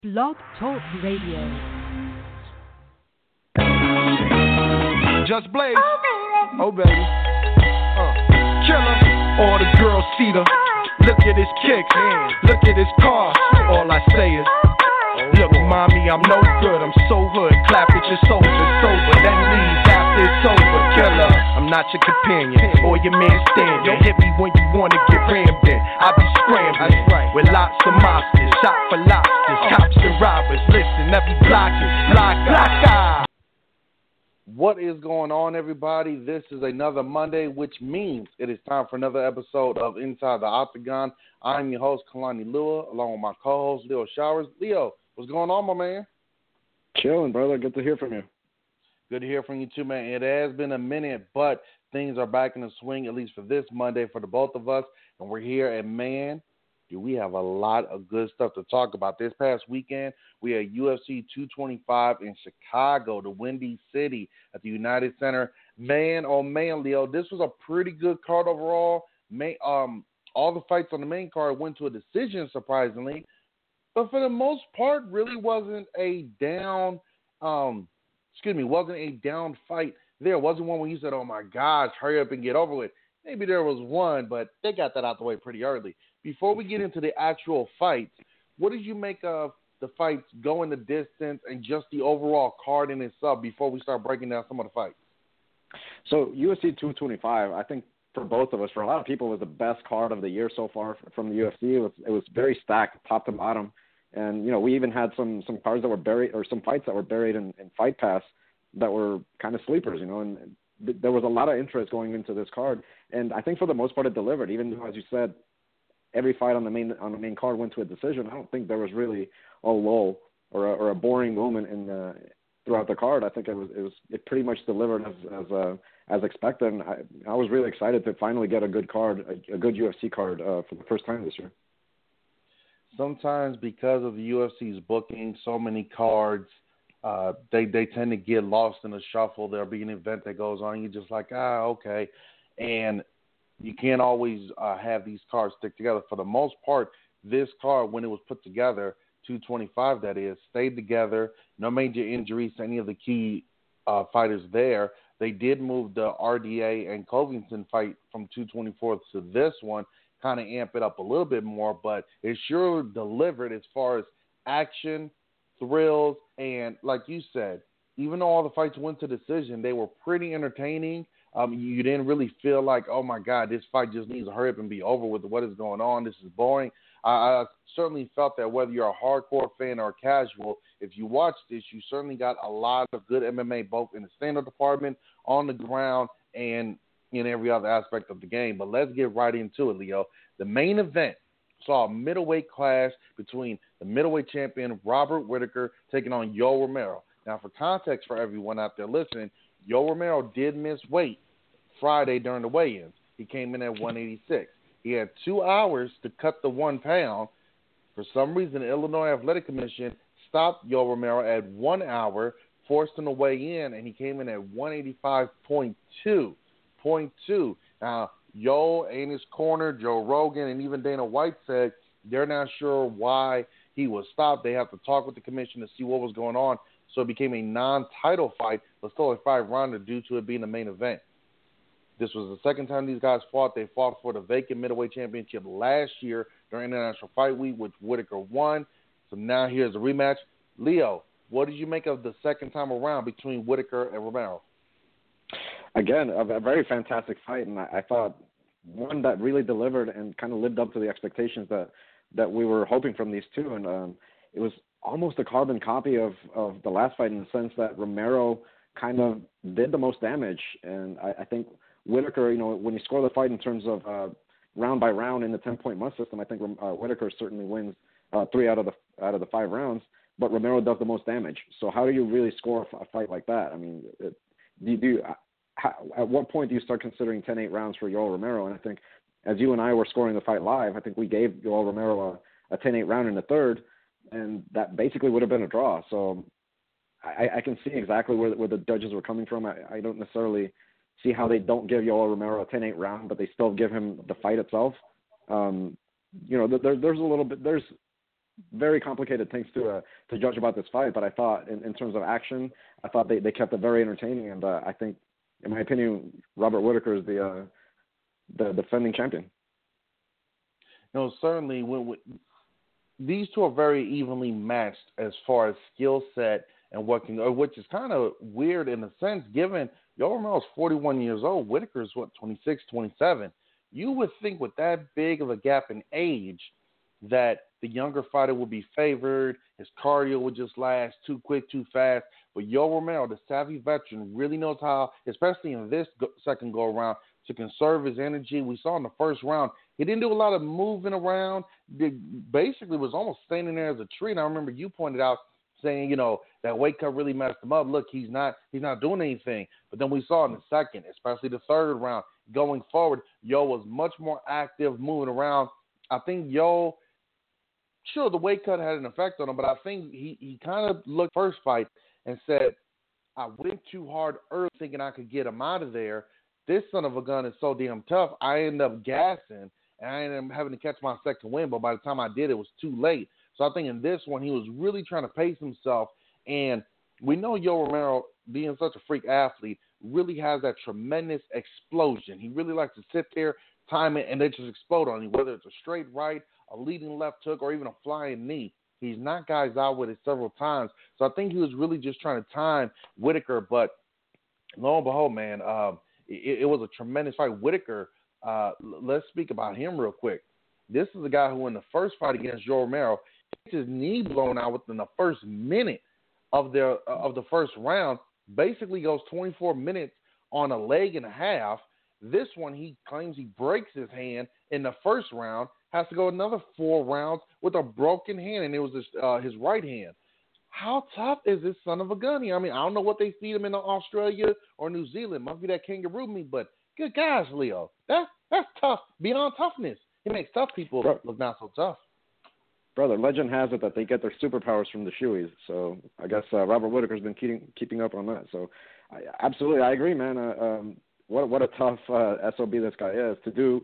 Blog Talk Radio. Just Blaze. Oh, baby. Killer. All the girls see the. Look at his kicks. Look at his car. All I say is, look, mommy, I'm no good. I'm so hood. Clap at your soldier, sober. Then leave after it's over. Killer. I'm not your companion or your man standing. Hit me when you wanna get rammed in. I be scrambling with lots of mobsters. Shot for lobsters. Cops and robbers. Listen, every block is block. What is going on, everybody? This is another Monday, which means it is time for another episode of Inside the Octagon. I'm your host, Kalani Lua, along with my co-host, Leo Showers. Leo, what's going on, my man? Chilling, brother. Good to hear from you. Good to hear from you, too, man. It has been a minute, but things are back in the swing, at least for this Monday, for the both of us. And we're here, and, man, do we have a lot of good stuff to talk about. This past weekend, we had UFC 225 in Chicago, the Windy City at the United Center. Man, oh man, Leo, this was a pretty good card overall. All the fights on the main card went to a decision, surprisingly. But for the most part, really wasn't a down fight there. It wasn't one where you said, oh my gosh, hurry up and get over with. Maybe there was one, but they got that out the way pretty early. Before we get into the actual fights, what did you make of the fights going the distance and just the overall card in itself before we start breaking down some of the fights? So UFC 225, I think for both of us, for a lot of people, was the best card of the year so far from the UFC. It was very stacked, top to bottom. And, you know, we even had some cards that were buried, or some fights that were buried in Fight Pass that were kind of sleepers, you know, and there was a lot of interest going into this card. And I think for the most part it delivered, even though, as you said, every fight on the main card went to a decision. I don't think there was really a lull or a boring moment throughout the card. I think it pretty much delivered as expected. And I was really excited to finally get a good card, a good UFC card for the first time this year. Sometimes because of the UFC's booking so many cards, they tend to get lost in the shuffle. There'll be an event that goes on, you're just like, okay. And you can't always have these cards stick together. For the most part, this card, when it was put together, 225 that is, stayed together. No major injuries to any of the key fighters there. They did move the RDA and Covington fight from 224 to this one, kind of amp it up a little bit more, but it sure delivered as far as action, thrills, and like you said, even though all the fights went to decision, they were pretty entertaining. You didn't really feel like, oh, my God, this fight just needs to hurry up and be over with. What is going on? This is boring. I certainly felt that whether you're a hardcore fan or a casual, if you watch this, you certainly got a lot of good MMA, both in the stand-up department, on the ground, and in every other aspect of the game. But let's get right into it, Leo. The main event saw a middleweight clash between the middleweight champion Robert Whittaker taking on Yoel Romero. Now, for context for everyone out there listening, Yoel Romero did miss weight Friday during the weigh-ins. He came in at 186. He had 2 hours to cut the 1 pound. For some reason, the Illinois Athletic Commission stopped Yoel Romero at 1 hour, forced him to weigh in, and he came in at 185.2. Now, Yoel and his corner, Joe Rogan, and even Dana White said they're not sure why he was stopped. They have to talk with the commission to see what was going on. So it became a non-title fight, but still a 5-rounder due to it being the main event. This was the second time these guys fought. They fought for the vacant middleweight championship last year during International Fight Week, which Whittaker won. So now here's a rematch. Leo, what did you make of the second time around between Whittaker and Romero? Again, a very fantastic fight, and I thought one that really delivered and kind of lived up to the expectations that we were hoping from these two. And it was almost a carbon copy of the last fight in the sense that Romero kind of did the most damage. And I think Whittaker, you know, when you score the fight in terms of round by round in the 10-point must system, I think Whittaker certainly wins 3 out of the 5 rounds, but Romero does the most damage. So how do you really score a fight like that? I mean, at what point do you start considering 10-8 rounds for Yoel Romero? And I think as you and I were scoring the fight live, I think we gave Yoel Romero a 10-8 round in the third, and that basically would have been a draw. So I can see exactly where the judges were coming from. I don't necessarily see how they don't give Yoel Romero a 10-8 round, but they still give him the fight itself. You know, there's a little bit, there's very complicated things to judge about this fight. But I thought, in terms of action, I thought they kept it very entertaining, and I think, in my opinion, Robert Whittaker is the defending champion. No, certainly. These two are very evenly matched as far as skill set and which is kind of weird in a sense, given Yoel Romero's 41 years old. Whittaker's 26, 27. You would think with that big of a gap in age that the younger fighter would be favored. His cardio would just last too quick, too fast. But Yoel Romero, the savvy veteran, really knows how, especially in this second go-around, to conserve his energy. We saw in the first round, he didn't do a lot of moving around. Basically was almost standing there as a tree. And I remember you pointed out saying, that weight cut really messed him up. Look, he's not doing anything. But then we saw in the second, especially the third round, going forward, Yoel was much more active, moving around. I think Yoel, sure, the weight cut had an effect on him, but I think he kind of looked first fight and said, I went too hard early thinking I could get him out of there. This son of a gun is so damn tough. I ended up gassing, and I ended up having to catch my second win, but by the time I did, it was too late. So I think in this one, he was really trying to pace himself, and we know Yoel Romero, being such a freak athlete, really has that tremendous explosion. He really likes to sit there, time it, and they just explode on you, whether it's a straight right, a leading left hook, or even a flying knee. He's knocked guys out with it several times. So I think he was really just trying to time Whittaker, but lo and behold, man, it was a tremendous fight. Whittaker, let's speak about him real quick. This is a guy who in the first fight against Yoel Romero, gets his knee blown out within the first minute of the first round, basically goes 24 minutes on a leg and a half. This one, he claims he breaks his hand in the first round, has to go another 4 rounds with a broken hand, and it was his right hand. How tough is this son of a gun? I mean, I don't know what they feed him in Australia or New Zealand. Must be that kangaroo meat, but good gosh, Leo, that's tough beyond toughness. It makes tough people look not so tough. Brother, legend has it that they get their superpowers from the shoeies. So I guess Robert Whittaker's been keeping up on that. So absolutely, I agree, man. What a tough SOB this guy is to do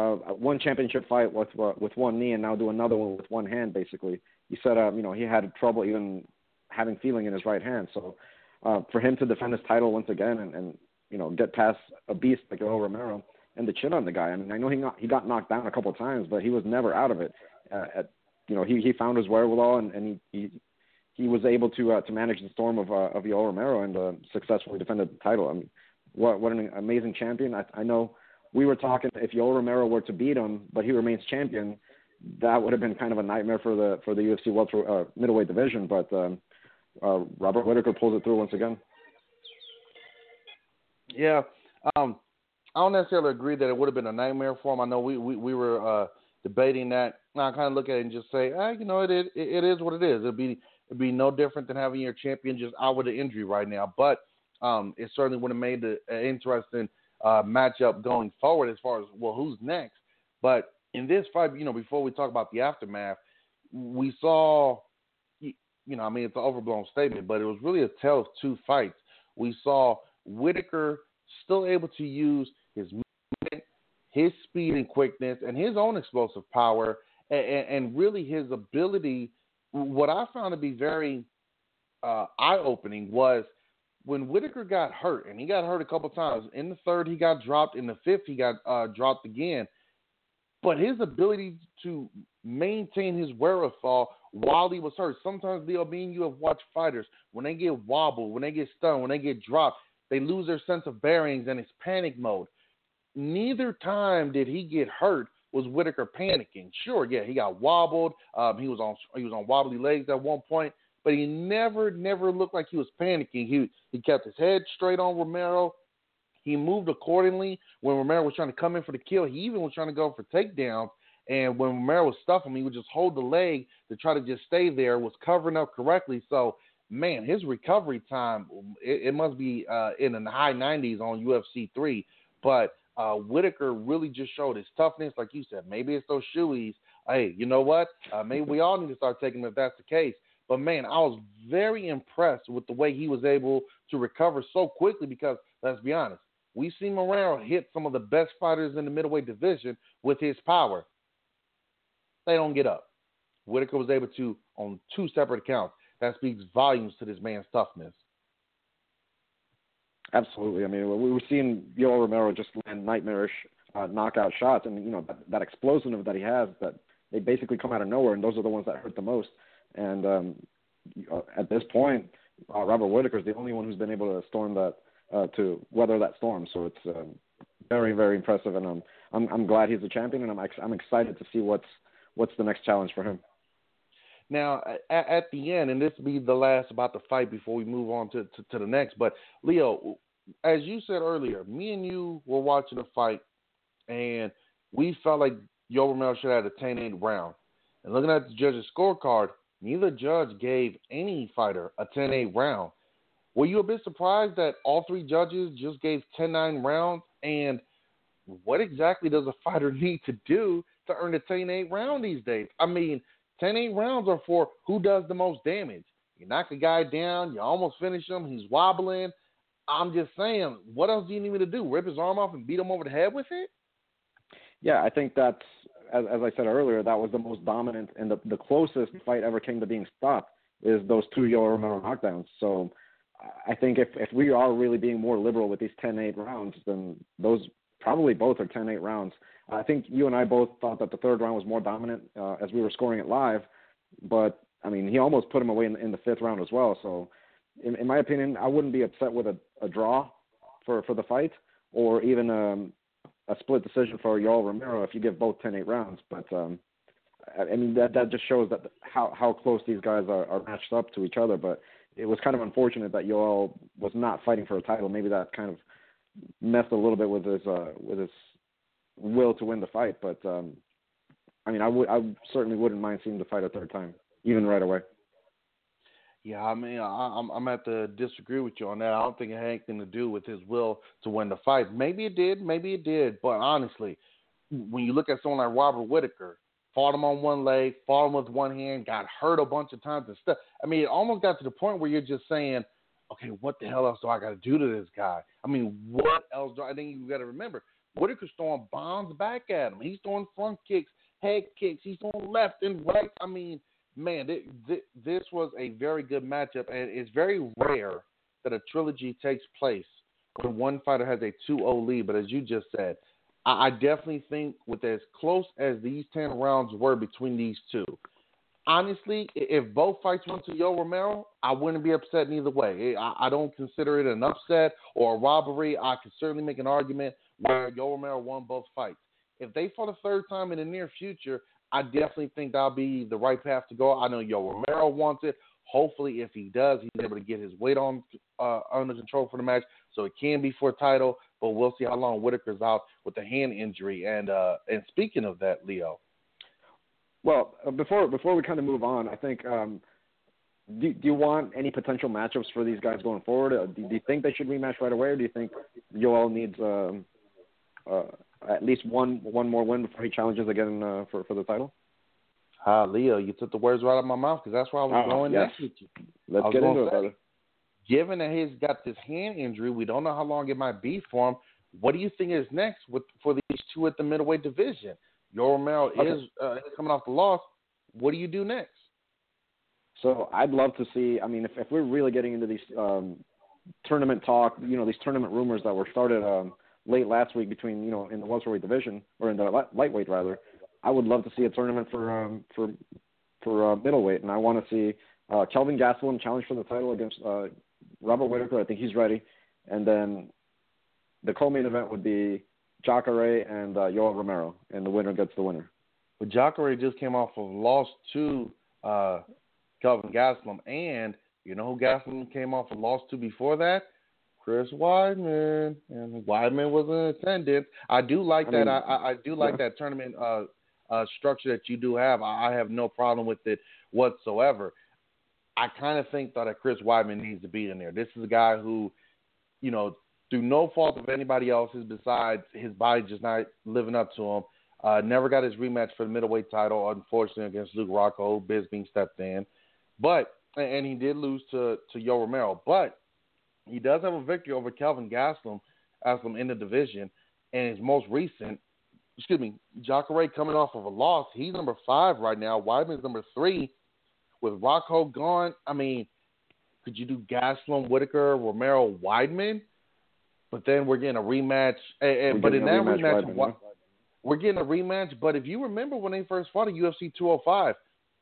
one championship fight with one knee and now do another one with one hand. Basically, he said he had trouble even having feeling in his right hand. So for him to defend his title once again and get past a beast like Yoel Romero and the chin on the guy. I mean, I know he got knocked down a couple of times, but he was never out of it. He found his wherewithal and he was able to manage the storm of Yoel Romero and successfully defended the title. I mean, what an amazing champion. I know we were talking if Yoel Romero were to beat him, but he remains champion, that would have been kind of a nightmare for the UFC middleweight division. But Robert Whittaker pulls it through once again. Yeah, I don't necessarily agree that it would have been a nightmare for him. I know we were debating that. I kind of look at it and just say, it is what it is. It'd be no different than having your champion just out with an injury right now. But it certainly would have made an interesting matchup going forward as far as, well, who's next. But in this fight, before we talk about the aftermath, we saw, it's an overblown statement, but it was really a tale of two fights. We saw Whittaker still able to use his movement, his speed and quickness, and his own explosive power, and really his ability. What I found to be very eye-opening was when Whittaker got hurt, and he got hurt a couple times. In the third, he got dropped. In the fifth, he got dropped again. But his ability to maintain his wherewithal while he was hurt. Sometimes, Leo, you have watched fighters, when they get wobbled, when they get stunned, when they get dropped, they lose their sense of bearings and it's panic mode. Neither time did he get hurt was Whittaker panicking. Sure, yeah, he got wobbled. He was on wobbly legs at one point, but he never looked like he was panicking. He kept his head straight on Romero. He moved accordingly when Romero was trying to come in for the kill. He even was trying to go for takedowns. And when Romero was stuffing him, he would just hold the leg to try to just stay there, was covering up correctly. So, man, his recovery time, it must be in the high 90s on UFC 3. But Whittaker really just showed his toughness. Like you said, maybe it's those shoeies. Hey, you know what? Maybe we all need to start taking them if that's the case. But, man, I was very impressed with the way he was able to recover so quickly because, let's be honest, we've seen Romero hit some of the best fighters in the middleweight division with his power. They don't get up. Whitaker was able to on 2 separate accounts. That speaks volumes to this man's toughness. Absolutely. I mean, we were seeing Yoel Romero just land nightmarish knockout shots, and that explosiveness that he has, that they basically come out of nowhere, and those are the ones that hurt the most. And at this point, Robert Whitaker is the only one who's been able to storm that, to weather that storm. So it's very, very impressive, and I'm glad he's the champion, and I'm excited to see what's the next challenge for him. Now, at the end, and this will be the last about the fight before we move on to the next, but Leo, as you said earlier, me and you were watching the fight, and we felt like Yoel Romero should have had a 10-8 round. And looking at the judges' scorecard, neither judge gave any fighter a 10-8 round. Were you a bit surprised that all 3 judges just gave 10-9 rounds? And what exactly does a fighter need to do to earn a 10-8 round these days? I mean, 10-8 rounds are for who does the most damage. You knock a guy down, you almost finish him, he's wobbling. I'm just saying, what else do you need me to do? Rip his arm off and beat him over the head with it? Yeah, I think that's, as I said earlier, that was the most dominant and the closest fight ever came to being stopped is those 2 Yoel Romero knockdowns. So I think if we are really being more liberal with these 10-8 rounds, then those probably both are 10-8 rounds. I think you and I both thought that the 3rd round was more dominant as we were scoring it live, but, I mean, he almost put him away in the 5th round as well. So, in my opinion, I wouldn't be upset with a draw for the fight or even a split decision for Yoel Romero if you give both 10-8 rounds. But, I mean, that just shows that how close these guys are matched up to each other. But it was kind of unfortunate that Yoel was not fighting for a title. Maybe that kind of messed a little bit with his will to win the fight, but I mean, I certainly wouldn't mind seeing the fight a 3rd time, even right away. Yeah, I mean, I'm have to disagree with you on that. I don't think it had anything to do with his will to win the fight. Maybe it did, but honestly, when you look at someone like Robert Whitaker, fought him on one leg, fought him with one hand, got hurt a bunch of times and stuff. I mean, it almost got to the point where you're just saying, okay, what the hell else do I got to do to this guy? I mean, what else do I think you got to remember? Whitaker's throwing bombs back at him. He's throwing front kicks, head kicks. He's throwing left and right. I mean, man, this was a very good matchup, and it's very rare that a trilogy takes place when one fighter has a 2-0 lead. But as you just said, I definitely think with as close as these 10 rounds were between these two, honestly, if both fights went to Yoel Romero, I wouldn't be upset neither way. I don't consider it an upset or a robbery. I could certainly make an argument where Yoel Romero won both fights. If they fought a 3rd time in the near future, I definitely think that'll be the right path to go. I know Yoel Romero wants it. Hopefully, if he does, he's able to get his weight under control for the match, so it can be for a title. But we'll see how long Whitaker's out with the hand injury. And speaking of that, Leo. Well, before we kind of move on, I think do you want any potential matchups for these guys going forward? Do you think they should rematch right away, or do you think Yoel needs at least one more win before he challenges again for the title? Leo, you took the words right out of my mouth because that's where I was going next with you. Let's get into it, brother. Given that he's got this hand injury, we don't know how long it might be for him. What do you think is next for these two at the middleweight division? Yoel Romero is coming off the loss. What do you do next? So I'd love to see. I mean, if we're really getting into these tournament talk, these tournament rumors that were started late last week between in the welterweight division or in the lightweight rather, I would love to see a tournament for middleweight, and I want to see Kelvin Gastelum challenge for the title against Robert Whitaker. I think he's ready, and then the co-main event would be Jacare and Yoel Romero, and the winner gets the winner. But Jacare just came off of a loss to Kelvin Gastelum, and you know who Gastelum came off a loss to before that? Chris Weidman, and Weidman was in attendance. I do like that. I do like that tournament structure that you do have. I have no problem with it whatsoever. I kind of think that Chris Weidman needs to be in there. This is a guy who, through no fault of anybody else's besides his body just not living up to him, never got his rematch for the middleweight title, unfortunately, against Luke Rockhold. Bisping stepped in. And he did lose to Yoel Romero. But he does have a victory over Kelvin Gastelum in the division. And his most recent, Jacare coming off of a loss. He's number 5 right now. Weidman's number 3. With Rockhold gone, I mean, could you do Gastelum, Whitaker, Romero, Weidman? But then we're getting a rematch. But in that rematch, we're getting a rematch. But if you remember when they first fought at UFC 205,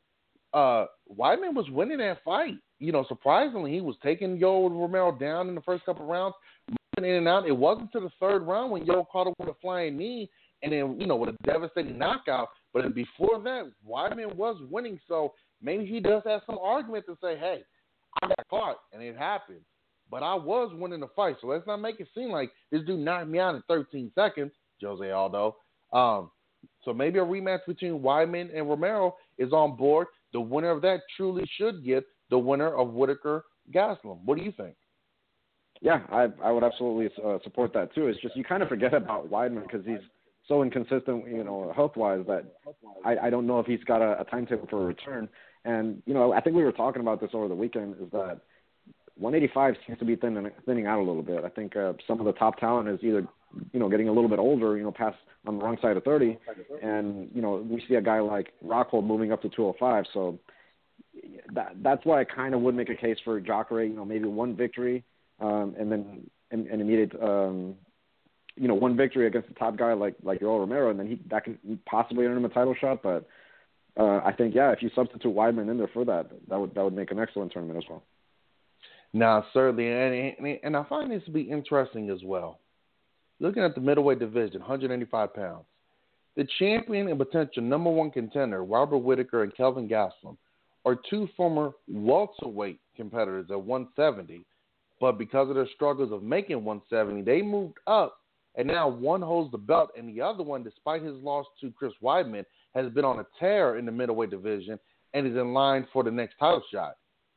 Weidman was winning that fight. You know, surprisingly, he was taking Yoel Romero down in the first couple of rounds, moving in and out. It wasn't to the 3rd round when Yoel caught him with a flying knee and then, you know, with a devastating knockout. But before that, Weidman was winning. So maybe he does have some argument to say, hey, I got caught and it happened. But I was winning the fight. So let's not make it seem like this dude knocked me out in 13 seconds, Jose Aldo. So maybe a rematch between Weidman and Romero is on board. The winner of that truly should get the winner of Whitaker Gastelum. What do you think? Yeah, I would absolutely support that too. It's just you kind of forget about Weidman because he's so inconsistent, you know, health-wise that I don't know if he's got a timetable for a return. And, you know, I think we were talking about this over the weekend is that 185 seems to be thinning out a little bit. I think some of the top talent is either, you know, getting a little bit older, you know, past on the wrong side of 30. And, you know, we see a guy like Rockhold moving up to 205. So that's why I kind of would make a case for Jacare, you know, maybe one victory and then an immediate, you know, one victory against the top guy like Yoel Romero, and then that can possibly earn him a title shot. But I think, yeah, if you substitute Weidman in there for that would make an excellent tournament as well. No, certainly, and I find this to be interesting as well. Looking at the middleweight division, 185 pounds, the champion and potential number 1 contender, Robert Whitaker and Kelvin Gastelum, are 2 former welterweight competitors at 170, but because of their struggles of making 170, they moved up, and now one holds the belt, and the other one, despite his loss to Chris Weidman, has been on a tear in the middleweight division and is in line for the next title shot.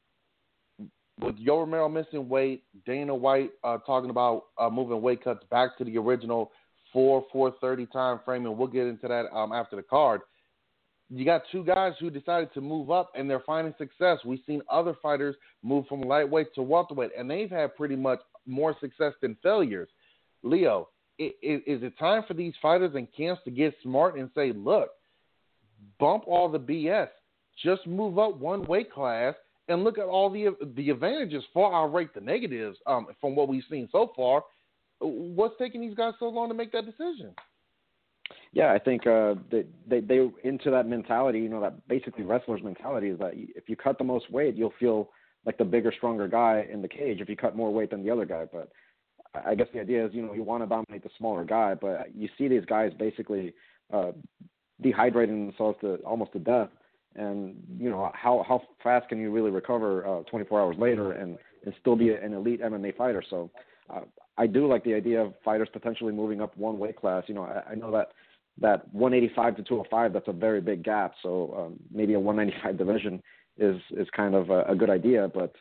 With Yoel Romero missing weight, Dana White talking about moving weight cuts back to the original 4:30 time frame, and we'll get into that after the card. You got 2 guys who decided to move up, and they're finding success. We've seen other fighters move from lightweight to welterweight, and they've had pretty much more success than failures. Leo, is it time for these fighters and camps to get smart and say, look, bump all the BS, just move up one weight class, and look at all the advantages far outweigh the negatives from what we've seen so far. What's taking these guys so long to make that decision? Yeah, I think they into that mentality, you know, that basically wrestler's mentality is that if you cut the most weight, you'll feel like the bigger, stronger guy in the cage if you cut more weight than the other guy. But I guess the idea is, you know, you want to dominate the smaller guy, but you see these guys basically dehydrating themselves to almost to death. And, you know, how fast can you really recover 24 hours later and still be an elite MMA fighter? So I do like the idea of fighters potentially moving up one weight class. You know, I know that 185 to 205, that's a very big gap. So maybe a 195 division is kind of a good idea. But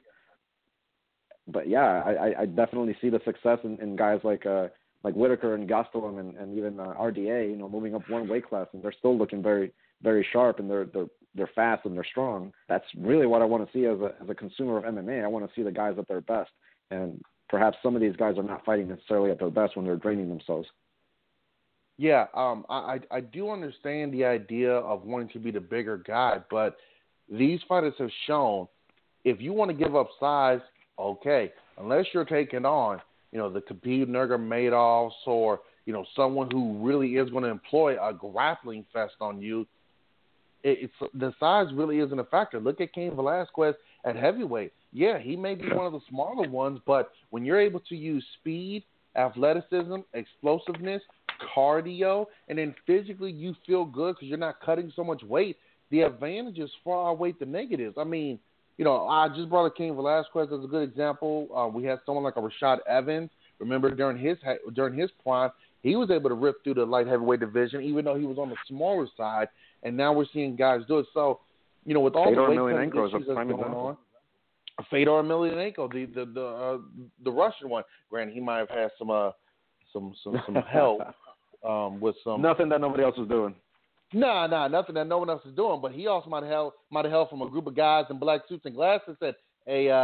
yeah, I definitely see the success in guys like Whitaker and Gastelum and even RDA, you know, moving up one weight class, and they're still looking very, very sharp, and they're fast and they're strong. That's really what I want to see as a consumer of MMA. I want to see the guys at their best, and perhaps some of these guys are not fighting necessarily at their best when they're draining themselves. Yeah, I do understand the idea of wanting to be the bigger guy, but these fighters have shown if you want to give up size, okay, unless you're taking on, you know, the Khabib Nurmagomedovs or, you know, someone who really is going to employ a grappling fest on you, it's the size really isn't a factor. Look at Cain Velasquez at heavyweight. Yeah, he may be one of the smaller ones, but when you're able to use speed, athleticism, explosiveness, cardio, and then physically you feel good because you're not cutting so much weight, the advantages far outweigh the negatives. I mean, you know, I just brought up Cain Velasquez as a good example. We had someone like a Rashad Evans. Remember during his prime, he was able to rip through the light heavyweight division, even though he was on the smaller side. And now we're seeing guys do it. So, you know, with all Fedor the weight Emelianenko that's going on, Fedor Emelianenko, the Russian one. Granted, he might have had some help with some nothing that nobody else was doing. Nah, nothing that no one else is doing. But he also might have helped from a group of guys in black suits and glasses. Said, "Hey,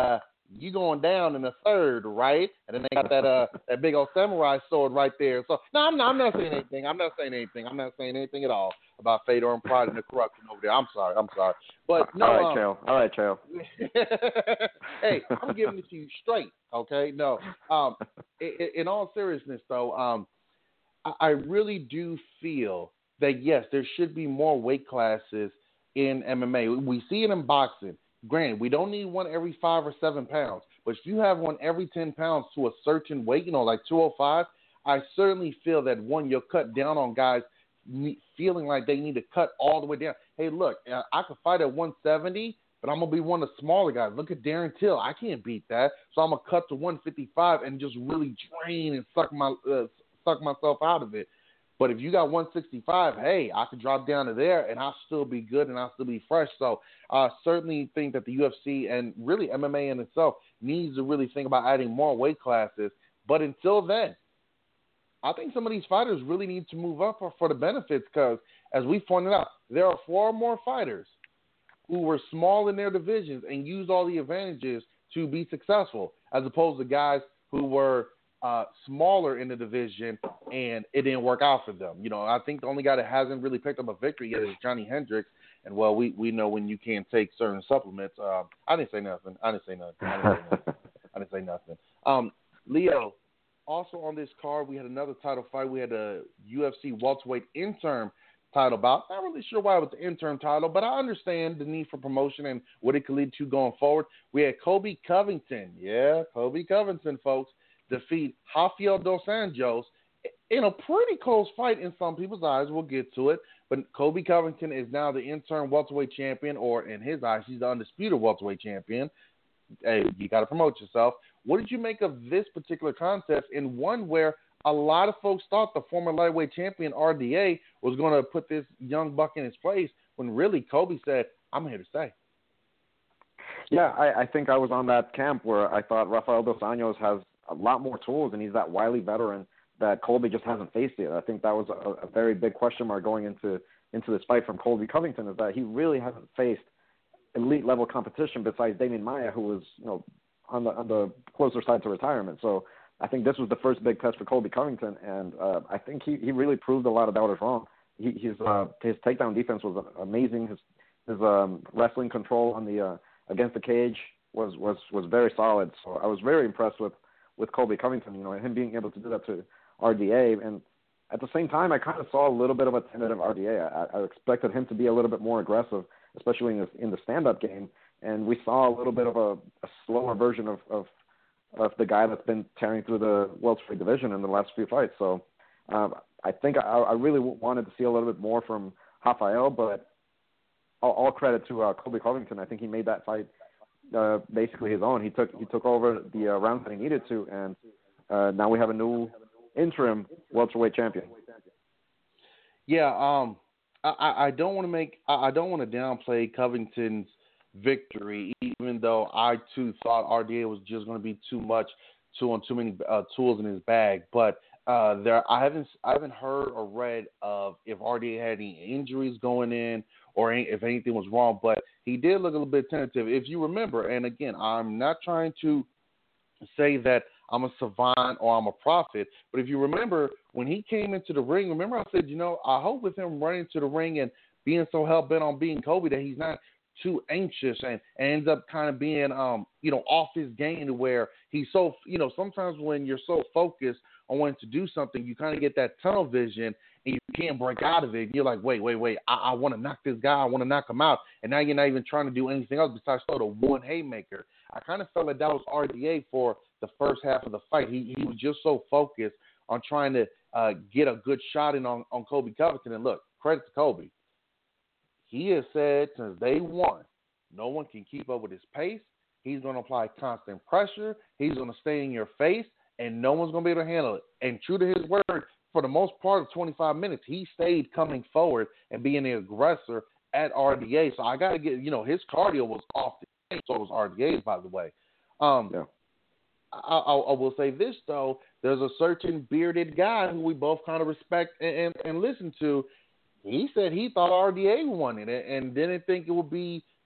you going down in the third, right? And then they got that big old samurai sword right there. So no, I'm not saying anything. I'm not saying anything at all about Fedor and Pride and the corruption over there. I'm sorry. But no. All right, Chael. Hey, I'm giving it to you straight. Okay, no. In all seriousness, though, I really do feel that yes, there should be more weight classes in MMA. We see it in boxing. Granted, we don't need one every 5 or 7 pounds, but if you have one every 10 pounds to a certain weight, like 205, I certainly feel that one, you'll cut down on guys feeling like they need to cut all the way down. Hey, look, I could fight at 170, but I'm going to be one of the smaller guys. Look at Darren Till. I can't beat that. So I'm going to cut to 155 and just really drain and suck myself out of it. But if you got 165, hey, I could drop down to there and I'll still be good and I'll still be fresh. So I certainly think that the UFC and really MMA in itself needs to really think about adding more weight classes. But until then, I think some of these fighters really need to move up for the benefits because, as we pointed out, there are far more fighters who were small in their divisions and used all the advantages to be successful, as opposed to guys who were smaller in the division and it didn't work out for them. I think the only guy that hasn't really picked up a victory yet is Johnny Hendricks. And, well, we know when you can't take certain supplements. I didn't say nothing. Leo, also on this card, we had another title fight. We had a UFC welterweight interim title bout. Not really sure why it was the interim title, but I understand the need for promotion and what it could lead to going forward. We had Colby Covington. Yeah, Colby Covington, folks, defeat Rafael dos Anjos in a pretty close fight in some people's eyes. We'll get to it. But Colby Covington is now the interim welterweight champion, or in his eyes, he's the undisputed welterweight champion. Hey, you got to promote yourself. What did you make of this particular contest in one where a lot of folks thought the former lightweight champion RDA was going to put this young buck in his place when really Colby said, I'm here to stay? Yeah, I think I was on that camp where I thought Rafael dos Anjos has a lot more tools, and he's that wily veteran that Colby just hasn't faced yet. I think that was a very big question mark going into this fight from Colby Covington, is that he really hasn't faced elite level competition besides Damian Maia, who was on the closer side to retirement. So I think this was the first big test for Colby Covington, and I think he really proved a lot of doubters wrong. His takedown defense was amazing. His wrestling control on the against the cage was very solid. So I was very impressed with Colby Covington, him being able to do that to RDA. And at the same time, I kind of saw a little bit of a tentative RDA. I expected him to be a little bit more aggressive, especially in the stand-up game. And we saw a little bit of a slower version of the guy that's been tearing through the welterweight division in the last few fights. So I think I really wanted to see a little bit more from Rafael, but all credit to Colby Covington. I think he made that fight basically his own. He took over the rounds that he needed to, and now we have a new interim welterweight champion. Yeah, I don't want to downplay Covington's victory, even though I too thought RDA was just going to be too many tools in his bag. But I haven't heard or read of if RDA had any injuries going in or if anything was wrong. But he did look a little bit tentative, if you remember. And again, I'm not trying to say that I'm a savant or I'm a prophet, but if you remember when he came into the ring, remember I said, I hope with him running to the ring and being so hell bent on beating Colby that he's not too anxious and ends up kind of being, off his game, to where he's so, sometimes when you're so focused on wanting to do something, you kind of get that tunnel vision and you can't break out of it. And you're like, wait, I want to knock this guy. I want to knock him out. And now you're not even trying to do anything else besides throw the one haymaker. I kind of felt like that was RDA for the first half of the fight. He was just so focused on trying to get a good shot in on Colby Covington. And look, credit to Colby. He has said since day one, no one can keep up with his pace. He's going to apply constant pressure. He's going to stay in your face, and no one's going to be able to handle it. And true to his word, for the most part of 25 minutes, he stayed coming forward and being the aggressor at RDA. So I got to get, his cardio was off the chain. So was RDA's, by the way. Yeah. I will say this, though. There's a certain bearded guy who we both kind of respect and listen to. He said he thought RDA won it and didn't think it would be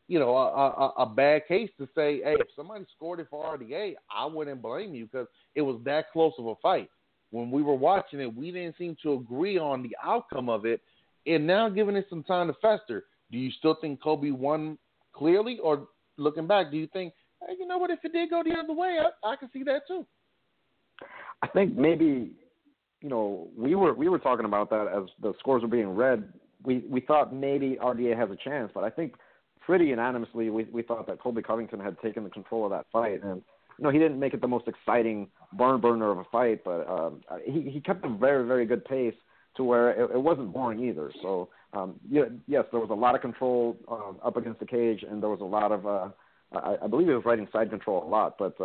a bad case to say, hey, if somebody scored it for RDA, I wouldn't blame you because it was that close of a fight. When we were watching it, we didn't seem to agree on the outcome of it, and now giving it some time to fester. Do you still think Kobe won clearly, or looking back, do you think, hey, you know what, if it did go the other way, I can see that too? I think maybe, we were talking about that as the scores were being read. We thought maybe RDA has a chance, but I think pretty unanimously we thought that Colby Covington had taken the control of that fight. And, he didn't make it the most exciting barn burner of a fight, but he kept a very, very good pace to where it wasn't boring either. So, yes, there was a lot of control up against the cage, and there was a lot of I believe he was riding side control a lot, but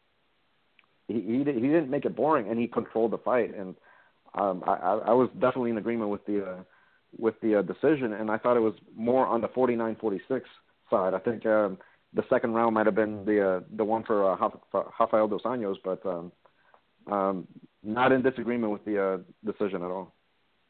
he didn't make it boring, and he controlled the fight. And I was definitely in agreement with the decision, and I thought it was more on the 49-46 side. I think the second round might have been the one for Rafael Dos Anjos, but not in disagreement with the decision at all.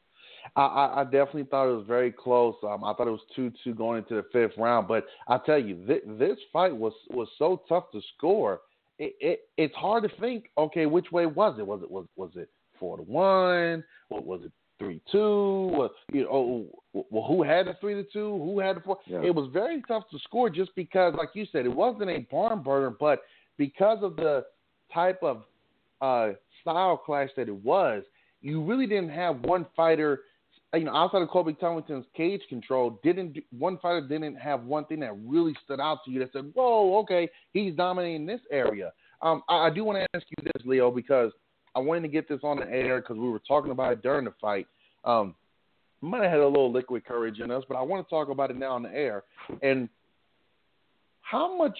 I definitely thought it was very close. I thought it was 2-2 going into the fifth round. But I tell you, this fight was so tough to score. It's hard to think. Okay, which way was it? Was it 4-1? What was it? 3-2? Who had the 3-2? Who had the 4? Yeah. It was very tough to score just because, like you said, it wasn't a barn burner, but because of the type of style clash that it was, you really didn't have one fighter. Outside of Colby Covington's cage control, one fighter didn't have one thing that really stood out to you that said, whoa, okay, he's dominating this area. I do want to ask you this, Leo, because I wanted to get this on the air because we were talking about it during the fight. Might have had a little liquid courage in us, but I want to talk about it now on the air. And how much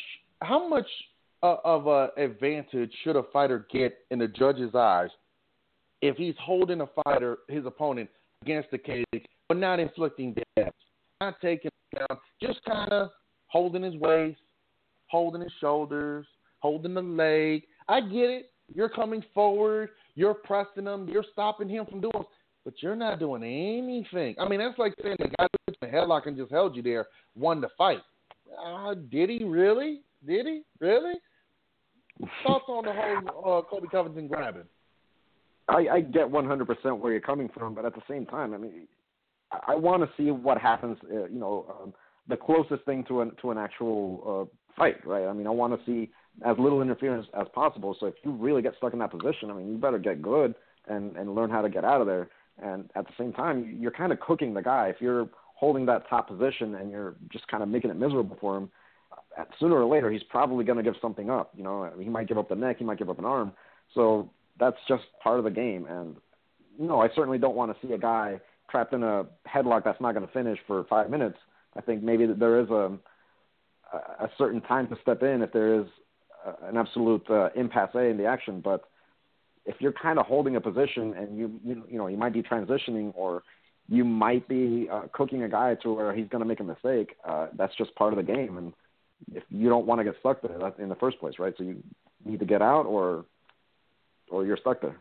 of an advantage should a fighter get in the judge's eyes if he's holding his opponent against the cage, but not inflicting damage, not taking him down, just kind of holding his waist, holding his shoulders, holding the leg? I get it. You're coming forward. You're pressing him. You're stopping him from doing, but you're not doing anything. I mean, that's like saying the guy who took the headlock and just held you there won the fight. Did he really? Did he really? Thoughts on the whole Colby Covington grabbing? I get 100% where you're coming from, but at the same time, I mean, I want to see what happens. The closest thing to an actual fight, right? I mean, I want to see as little interference as possible. So if you really get stuck in that position, I mean, you better get good and learn how to get out of there. And at the same time, you're kind of cooking the guy. If you're holding that top position and you're just kind of making it miserable for him, sooner or later he's probably going to give something up. He might give up the neck, he might give up an arm. So that's just part of the game. And, I certainly don't want to see a guy trapped in a headlock that's not going to finish for 5 minutes. I think maybe there is a certain time to step in if there is an absolute impasse in the action. But if you're kind of holding a position and you might be transitioning, or you might be cooking a guy to where he's going to make a mistake, that's just part of the game. And if you don't want to get stuck there in the first place, right? So you need to get out or you're stuck there.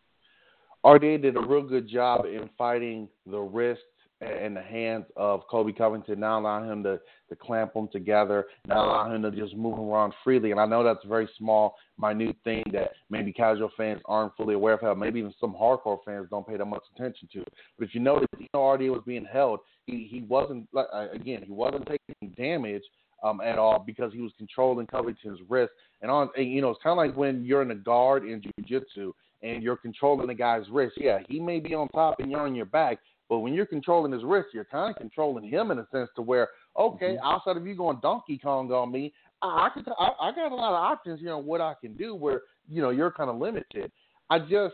RDA did a real good job in fighting the wrists and the hands of Colby Covington, not allowing him to clamp them together, not allowing him to just move around freely. And I know that's a very small, minute thing that maybe casual fans aren't fully aware of, how maybe even some hardcore fans don't pay that much attention to. But if you notice, RDA was being held, he wasn't, he wasn't taking damage at all because he was controlling Covington's wrist. And it's kind of like when you're in a guard in jiu-jitsu and you're controlling the guy's wrist. Yeah, he may be on top and you're on your back, but when you're controlling his wrist, you're kind of controlling him in a sense to where, okay, outside of you going Donkey Kong on me, I got a lot of options here on what I can do where, you're kind of limited. I just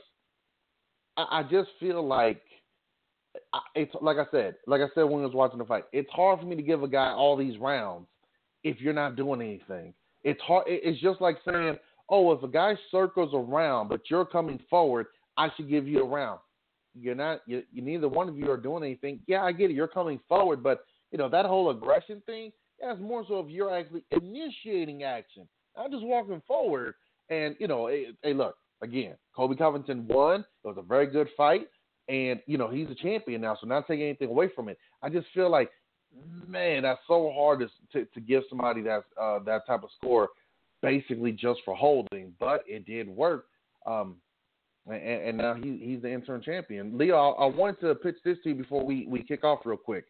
feel like it's like I said when I was watching the fight, it's hard for me to give a guy all these rounds if you're not doing anything. It's hard. It's just like saying, if a guy circles around but you're coming forward, I should give you a round. You're not. You neither one of you are doing anything. Yeah, I get it. You're coming forward, but that whole aggression thing. That's more so if you're actually initiating action, not just walking forward. And hey, look again. Colby Covington won. It was a very good fight, and he's a champion now. So not taking anything away from it. I just feel like man, that's so hard to give somebody that type of score basically just for holding, but it did work. And now he's the interim champion. Leo, I wanted to pitch this to you before we kick off real quick.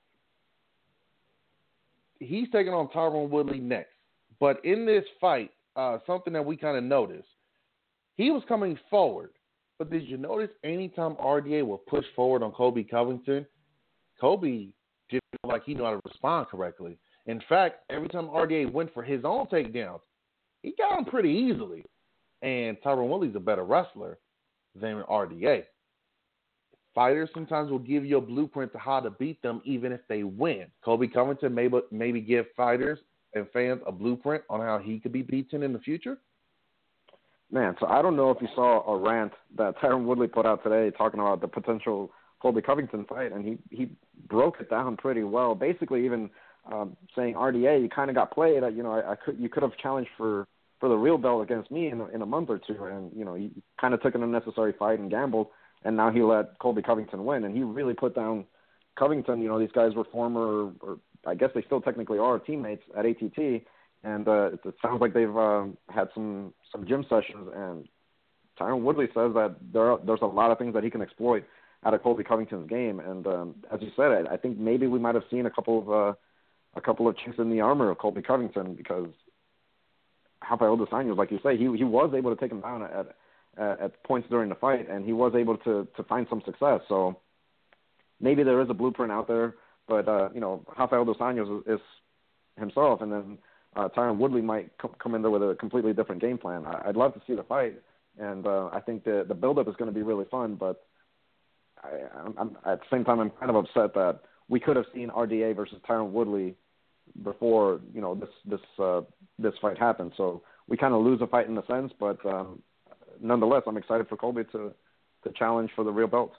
He's taking on Tyron Woodley next. But in this fight, something that we kind of noticed, he was coming forward. But did you notice anytime RDA will push forward on Colby Covington, Colby didn't feel like he knew how to respond correctly. In fact, every time RDA went for his own takedowns, he got him pretty easily. And Tyron Woodley's a better wrestler than RDA. Fighters sometimes will give you a blueprint to how to beat them even if they win. Colby Covington maybe give fighters and fans a blueprint on how he could be beaten in the future? Man, so I don't know if you saw a rant that Tyron Woodley put out today talking about the potential Colby Covington fight, and he broke it down pretty well. Basically, even saying RDA, you kind of got played. You could have challenged for the real belt against me in a month or two, and you kind of took an unnecessary fight and gambled, and now he let Colby Covington win, and he really put down Covington. These guys were former, or I guess they still technically are, teammates at ATT, and it sounds like they've had some gym sessions, and Tyron Woodley says that there's a lot of things that he can exploit out of Colby Covington's game, and as you said, I think maybe we might have seen a couple of chinks in the armor of Colby Covington, because Rafael dos Anjos, like you say, he was able to take him down at points during the fight, and he was able to find some success. So maybe there is a blueprint out there, but Rafael dos Anjos is himself, and then Tyron Woodley might come in there with a completely different game plan. I'd love to see the fight, and I think the build-up is going to be really fun, but I'm at the same time, I'm kind of upset that we could have seen RDA versus Tyron Woodley before this fight happened. So we kind of lose a fight in a sense, but nonetheless, I'm excited for Colby to challenge for the real belt.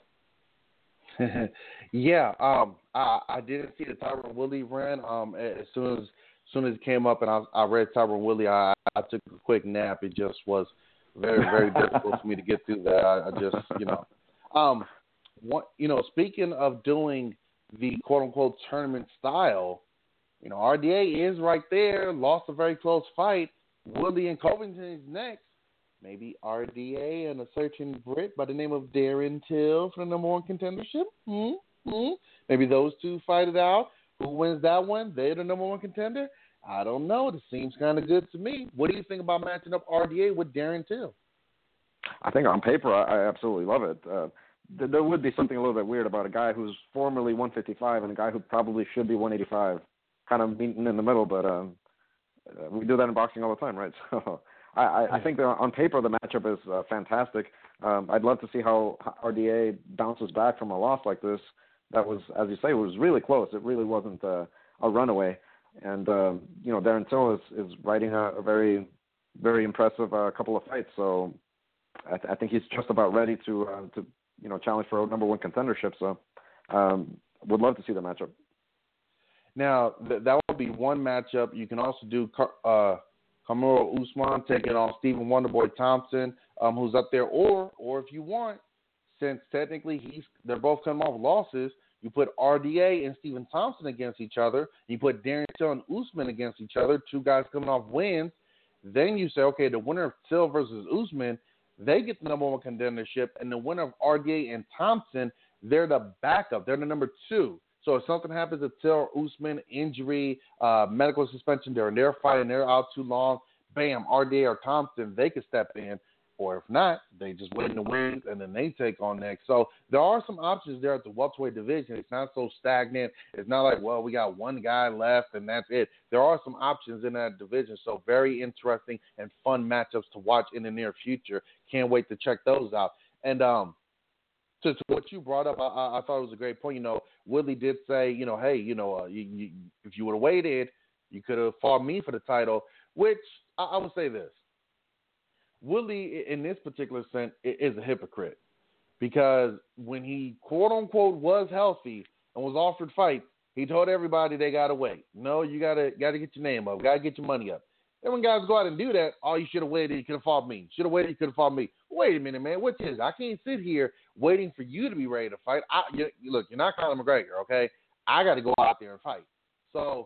Yeah, I didn't see the Tyron Woodley run. As soon as it came up and I read Tyron Woodley, I took a quick nap. It just was very, very difficult for me to get through that. I just, speaking of doing the quote unquote tournament style, RDA is right there, lost a very close fight. Woodley and Covington is next. Maybe RDA and a searching Brit by the name of Darren Till for the number one contendership. Maybe those two fight it out. Who wins that one? They're the number one contender? I don't know. It seems kind of good to me. What do you think about matching up RDA with Darren Till? I think on paper, I absolutely love it. There would be something a little bit weird about a guy who's formerly 155 and a guy who probably should be 185, kind of meeting in the middle, but we do that in boxing all the time, right? So I think that on paper the matchup is fantastic. I'd love to see how RDA bounces back from a loss like this. That was, as you say, it was really close. It really wasn't a runaway. And, Darren Till is riding a very, very impressive couple of fights. So I think he's just about ready to challenge for a number one contendership. So would love to see the matchup. Now, that would be one matchup. You can also do Kamaru Usman taking on Stephen Wonderboy Thompson, who's up there. Or if you want, since technically they're both coming off losses, you put RDA and Stephen Thompson against each other. You put Darren Till and Usman against each other, two guys coming off wins. Then you say, okay, the winner of Till versus Usman, they get the number one contendership, and the winner of RDA and Thompson, they're the backup. They're the number two. So if something happens to Till or Usman, injury, medical suspension, they're in their fight and they're out too long, bam, RDA or Thompson, they could step in. Or if not, they just win the wins and then they take on next. So there are some options there at the welterweight division. It's not so stagnant. It's not like, well, we got one guy left and that's it. There are some options in that division. So very interesting and fun matchups to watch in the near future. Can't wait to check those out. And to what you brought up, I thought it was a great point. Woodley did say, hey, if you would have waited, you could have fought me for the title, which I would say this. Woodley, in this particular sense, is a hypocrite because when he, quote-unquote, was healthy and was offered fights, he told everybody they got to wait. No, you got to get your name up. Got to get your money up. Then when guys go out and do that, you should have waited. You could have fought me. Should have waited. You could have fought me. Wait a minute, man. What's his? I can't sit here waiting for you to be ready to fight. Look, you're not Conor McGregor, okay? I got to go out there and fight. So,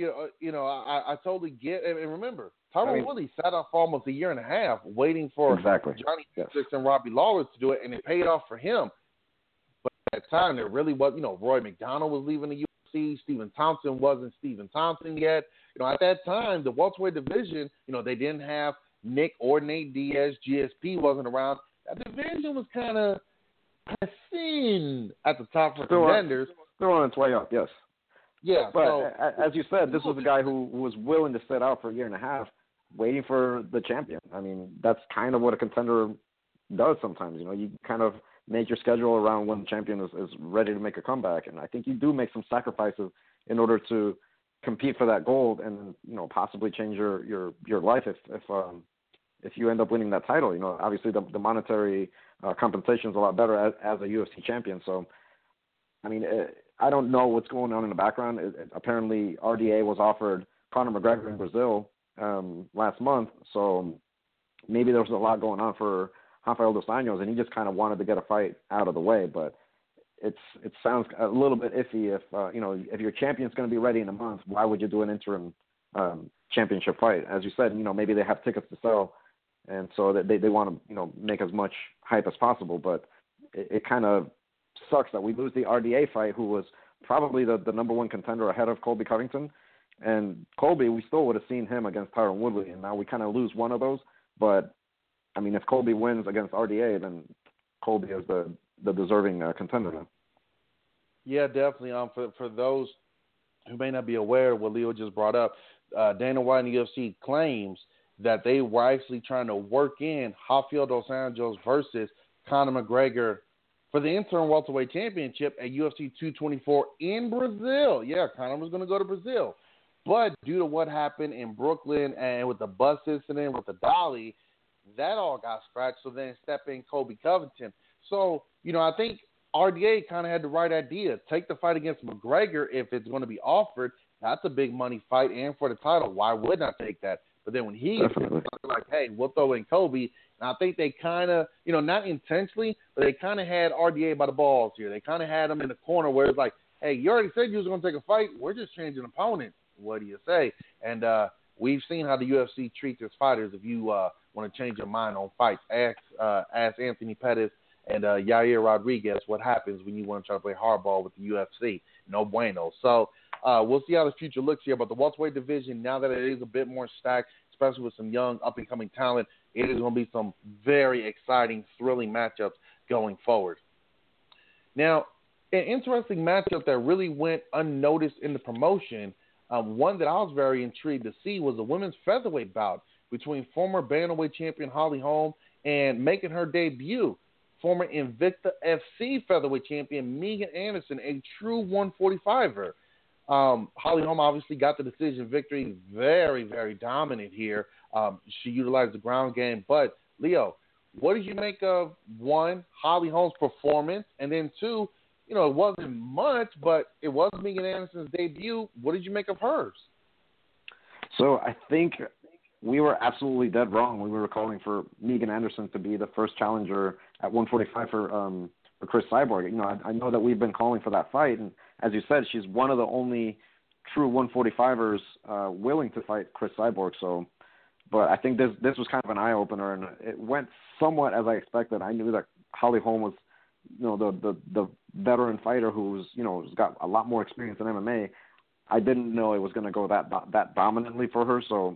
I totally get it. And remember, Tyron Woodley sat out for almost a year and a half waiting for Johnny Hendricks and Robbie Lawler to do it, and it paid off for him. But at that time, there really was, Roy McDonald was leaving the UFC. Stephen Thompson wasn't Stephen Thompson yet. At that time, the welterweight division, they didn't have Nick or Nate Diaz. GSP wasn't around. That division was kind of thin at the top for contenders. Still on its way up, yes. Yeah, but as you said, this was a guy who was willing to sit out for a year and a half, waiting for the champion. I mean, that's kind of what a contender does sometimes. You kind of make your schedule around when the champion is ready to make a comeback, and I think you do make some sacrifices in order to compete for that gold and possibly change your life if you end up winning that title. Obviously the monetary compensation is a lot better as a UFC champion. So, I mean, I don't know what's going on in the background. Apparently, RDA was offered Conor McGregor in Brazil last month, so maybe there was a lot going on for Rafael dos Anjos, and he just kind of wanted to get a fight out of the way. But it sounds a little bit iffy if your champion's going to be ready in a month, why would you do an interim championship fight? As you said, maybe they have tickets to sell, and so that they want to make as much hype as possible. But it kind of sucks that we lose the RDA fight, who was probably the number one contender ahead of Colby Covington. And Colby, we still would have seen him against Tyron Woodley, and now we kind of lose one of those. But, I mean, if Colby wins against RDA, then Colby is the deserving contender now. Yeah, definitely. For those who may not be aware of what Leo just brought up, Dana White and the UFC claims that they were actually trying to work in Rafael dos Anjos versus Conor McGregor for the interim welterweight championship at UFC 224 in Brazil. Yeah, Conor was going to go to Brazil. But due to what happened in Brooklyn and with the bus incident with the dolly, that all got scratched. So then step in Colby Covington. So, I think RDA kind of had the right idea. Take the fight against McGregor if it's going to be offered. That's a big money fight, and for the title, why would not take that? But then when he like, hey, we'll throw in Colby. And I think they kind of, not intentionally, but they kind of had RDA by the balls here. They kind of had him in the corner where it's like, hey, you already said you was going to take a fight. We're just changing opponents. What do you say? And we've seen how the UFC treats its fighters. If you want to change your mind on fights, ask Anthony Pettis and Yair Rodriguez what happens when you want to try to play hardball with the UFC. No bueno. So we'll see how the future looks here. But the welterweight division, now that it is a bit more stacked, especially with some young up-and-coming talent, it is going to be some very exciting, thrilling matchups going forward. Now, an interesting matchup that really went unnoticed in the promotion, one that I was very intrigued to see, was a women's featherweight bout between former bantamweight champion Holly Holm and making her debut, former Invicta FC featherweight champion Megan Anderson, a true 145er. Holly Holm obviously got the decision victory, very, very dominant here. She utilized the ground game. But, Leo, what did you make of, one, Holly Holm's performance, and then two, it wasn't much, but it was Megan Anderson's debut. What did you make of hers? So I think we were absolutely dead wrong. We were calling for Megan Anderson to be the first challenger at 145 for Chris Cyborg. I know that we've been calling for that fight, and as you said, she's one of the only true 145ers willing to fight Chris Cyborg. So, but I think this was kind of an eye opener, and it went somewhat as I expected. I knew that Holly Holm was, the veteran fighter who's has got a lot more experience in MMA. I didn't know it was going to go that dominantly for her. So,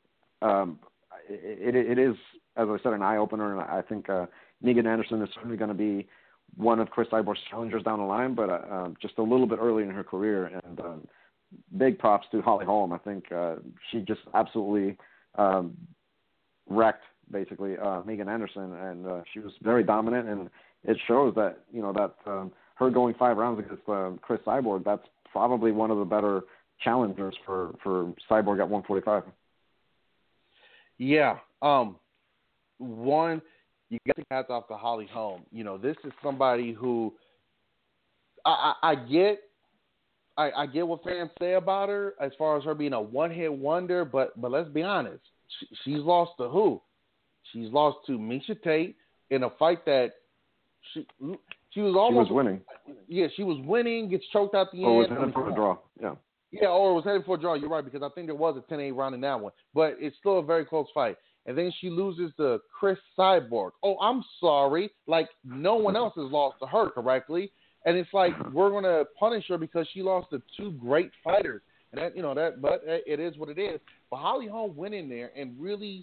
it is, as I said, an eye opener, and I think Megan Anderson is certainly going to be one of Chris Cyborg's challengers down the line, but just a little bit early in her career. And big props to Holly Holm. I think she just absolutely wrecked, basically, Megan Anderson, and she was very dominant. And it shows that her going 5 rounds against Chris Cyborg, that's probably one of the better challengers for Cyborg at 145. Yeah. One, you got to hats off to Holly Holm. This is somebody who I get what fans say about her as far as her being a one-hit wonder, but let's be honest. She's lost to who? She's lost to Miesha Tate in a fight that She was almost winning. Yeah, she was winning. Gets choked out the end. Or was headed for a draw. Yeah. Yeah, or was headed for a draw. You're right, because I think there was a 10-8 round in that one. But it's still a very close fight. And then she loses to Chris Cyborg. Oh, I'm sorry. Like, no one else has lost to her correctly. And it's like, we're going to punish her because she lost to two great fighters. And that, but it is what it is. But Holly Holm went in there and really,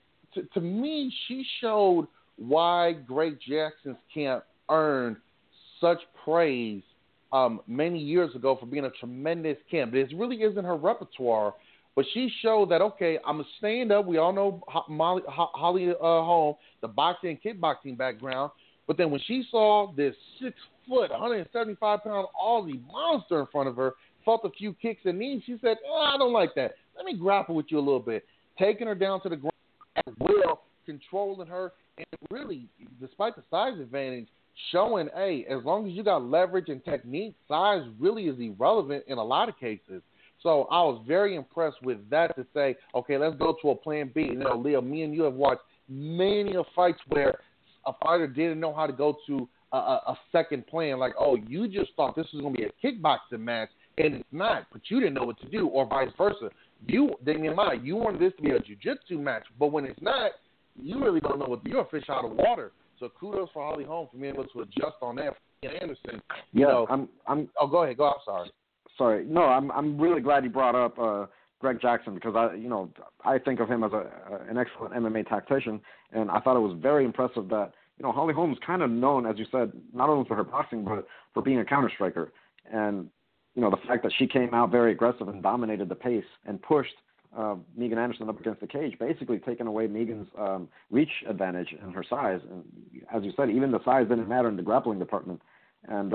to me, she showed why Greg Jackson's camp earned such praise many years ago for being a tremendous camp. This really isn't her repertoire, but she showed that, okay, I'm a stand-up. We all know Holly Holm, the boxing and kickboxing background. But then when she saw this 6-foot, 175-pound Aussie monster in front of her, felt a few kicks and knees, she said, I don't like that. Let me grapple with you a little bit. Taking her down to the ground at will, controlling her, and really, despite the size advantage, showing, hey, as long as you got leverage and technique, size really is irrelevant in a lot of cases. So I was very impressed with that to say, okay, let's go to a plan B. Leo, me and you have watched many of fights where a fighter didn't know how to go to a second plan. Like, oh, you just thought this was going to be a kickboxing match, and it's not, but you didn't know what to do, or vice versa. You wanted this to be a jiu-jitsu match, but when it's not, you really don't know what you're a fish out of water. So kudos for Holly Holm for being able to adjust on that. And Anderson, I'm. Oh, go ahead. I'm sorry. Sorry. No, I'm really glad you brought up Greg Jackson, because I think of him as an excellent MMA tactician, and I thought it was very impressive that Holly Holm is kind of known, as you said, not only for her boxing but for being a counter striker, and the fact that she came out very aggressive and dominated the pace and pushed Megan Anderson up against the cage, basically taking away Megan's reach advantage and her size. And as you said, even the size didn't matter in the grappling department. And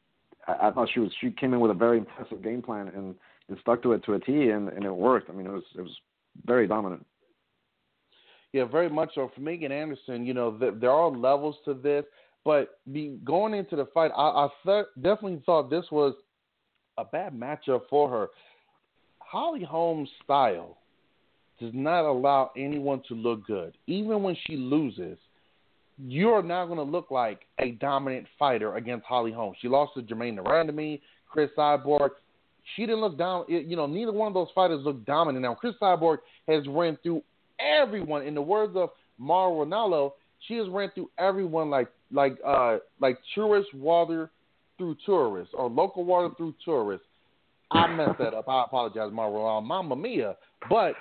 I thought she came in with a very impressive game plan and stuck to it to a T, and it worked. I mean, it was very dominant. Yeah, very much so. For Megan Anderson, there are levels to this, but going into the fight, I definitely thought this was a bad matchup for her. Holly Holm's style does not allow anyone to look good. Even when she loses, you're not going to look like a dominant fighter against Holly Holm. She lost to Jermaine Narandami, Chris Cyborg. She didn't look down. Neither one of those fighters looked dominant. Now, Chris Cyborg has ran through everyone. In the words of Mauro Ranallo, she has ran through everyone like tourist water through tourists, or local water through tourists. I messed that up. I apologize, Mauro. Mamma mia. But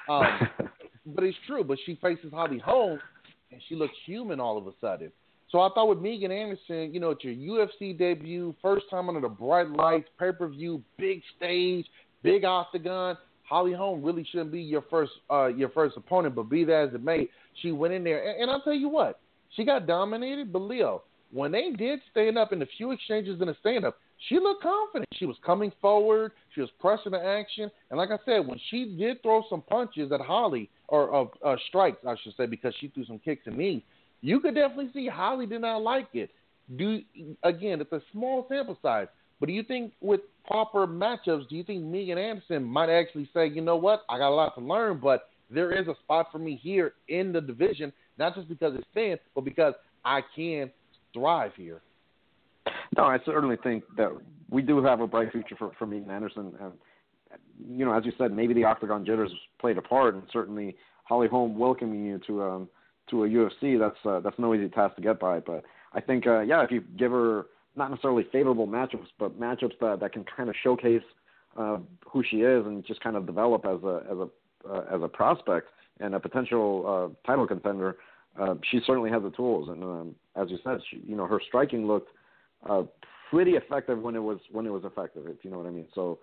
it's true. But she faces Holly Holm, and she looks human all of a sudden. So I thought with Megan Anderson, it's your UFC debut, first time under the bright lights, pay-per-view, big stage, big octagon. Holly Holm really shouldn't be your first opponent, but be that as it may, she went in there. And I'll tell you what, she got dominated, but Leo, when they did stand up in the few exchanges in the stand-up, she looked confident. She was coming forward. She was pressing the action. And like I said, when she did throw some punches at Holly, or strikes, I should say, because she threw some kicks and knees, you could definitely see Holly did not like it. Again, it's a small sample size. But do you think with proper matchups, do you think Megan Anderson might actually say, you know what, I got a lot to learn, but there is a spot for me here in the division, not just because it's thin, but because I can thrive here? No, I certainly think that we do have a bright future for Megan Anderson. And, as you said, maybe the octagon jitters played a part, and certainly Holly Holm welcoming you to a UFC, that's no easy task to get by. But I think, if you give her not necessarily favorable matchups, but matchups that can kind of showcase who she is and just kind of develop as a prospect and a potential title contender, she certainly has the tools. And as you said, her striking looked pretty effective when it was effective, if you know what I mean. So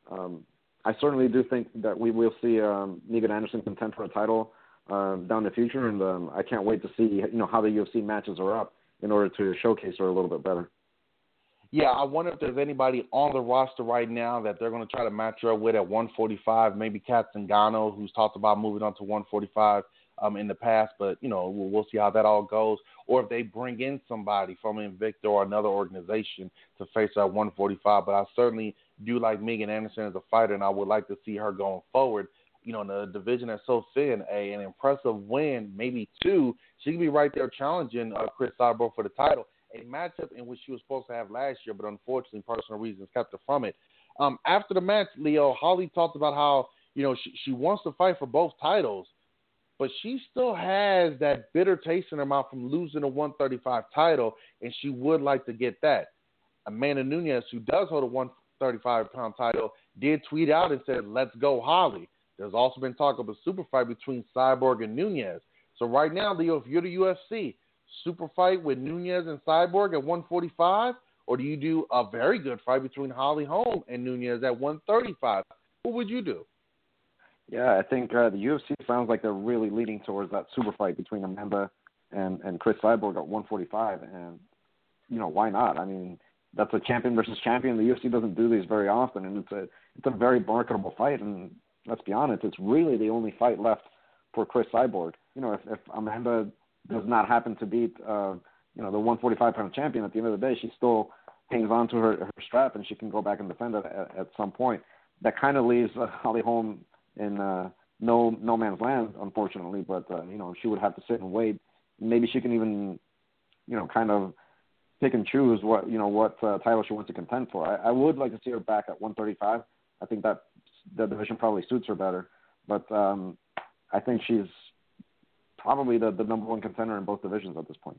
I certainly do think that we will see Megan Anderson contend for a title down the future, and I can't wait to see how the UFC matches her up in order to showcase her a little bit better. Yeah, I wonder if there's anybody on the roster right now that they're going to try to match her up with at 145. Maybe Kat Zingano, who's talked about moving on to 145 in the past, but we'll see how that all goes. Or if they bring in somebody from Invicta or another organization to face her at 145. But I certainly do like Megan Anderson as a fighter, and I would like to see her going forward. In a division that's so thin, an impressive win, maybe two, she could be right there challenging Chris Cyborg for the title. a matchup in which she was supposed to have last year, but unfortunately, personal reasons kept her from it. After the match, Leo, Holly talked about how, she wants to fight for both titles, but she still has that bitter taste in her mouth from losing the 135 title, and she would like to get that. Amanda Nunes, who does hold a 135-pound title, did tweet out and said, "Let's go, Holly." There's also been talk of a super fight between Cyborg and Nunes. So right now, Leo, if you're the UFC, super fight with Nunes and Cyborg at 145, or do you do a very good fight between Holly Holm and Nunes at 135? What would you do? Yeah, I think the UFC sounds like they're really leading towards that super fight between Amanda and Chris Cyborg at 145, and why not? I mean, that's a champion versus champion. The UFC doesn't do these very often, and it's a very marketable fight. And let's be honest, it's really the only fight left for Chris Cyborg. If Amanda does not happen to beat the 145-pound champion at the end of the day, she still hangs on to her strap, and she can go back and defend it at some point. That kind of leaves Holly Holm in no man's land, unfortunately. But she would have to sit and wait. Maybe she can even kind of pick and choose what title she wants to contend for. I would like to see her back at 135. I think that the division probably suits her better. But I think she's probably the number one contender in both divisions at this point.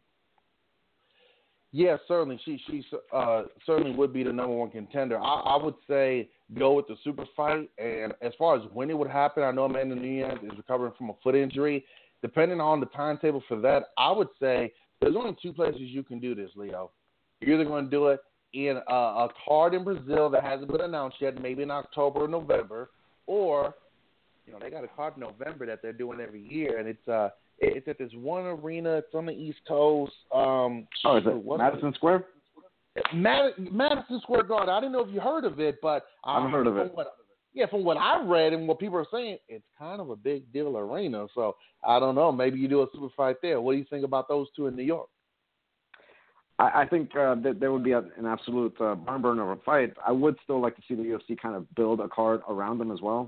Yeah, certainly. She certainly would be the number one contender. I would say go with the super fight. And as far as when it would happen, I know Amanda Nunes is recovering from a foot injury. Depending on the timetable for that, I would say there's only two places you can do this, Leo. You're either going to do it in a card in Brazil that hasn't been announced yet, maybe in October or November, or they got a card in November that they're doing every year, and it's at this one arena. It's on the East Coast. Is it Madison Square? Madison Square Garden. I didn't know if you heard of it, but I've heard of it. From what I read and what people are saying, it's kind of a big deal arena. So I don't know. Maybe you do a super fight there. What do you think about those two in New York? I think that there would be an absolute barn burner of a fight. I would still like to see the UFC kind of build a card around them as well.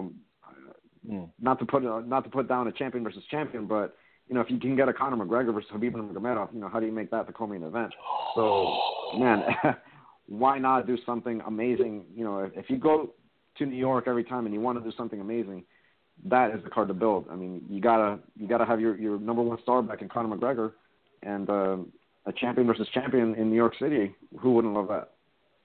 Not to put down a champion versus champion, but if you can get a Conor McGregor versus Khabib Nurmagomedov, how do you make that the co-main event? So, man, why not do something amazing? If you go to New York every time and you want to do something amazing, that is the card to build. I mean, you gotta have your number one star back in Conor McGregor, and a champion versus champion in New York City. Who wouldn't love that?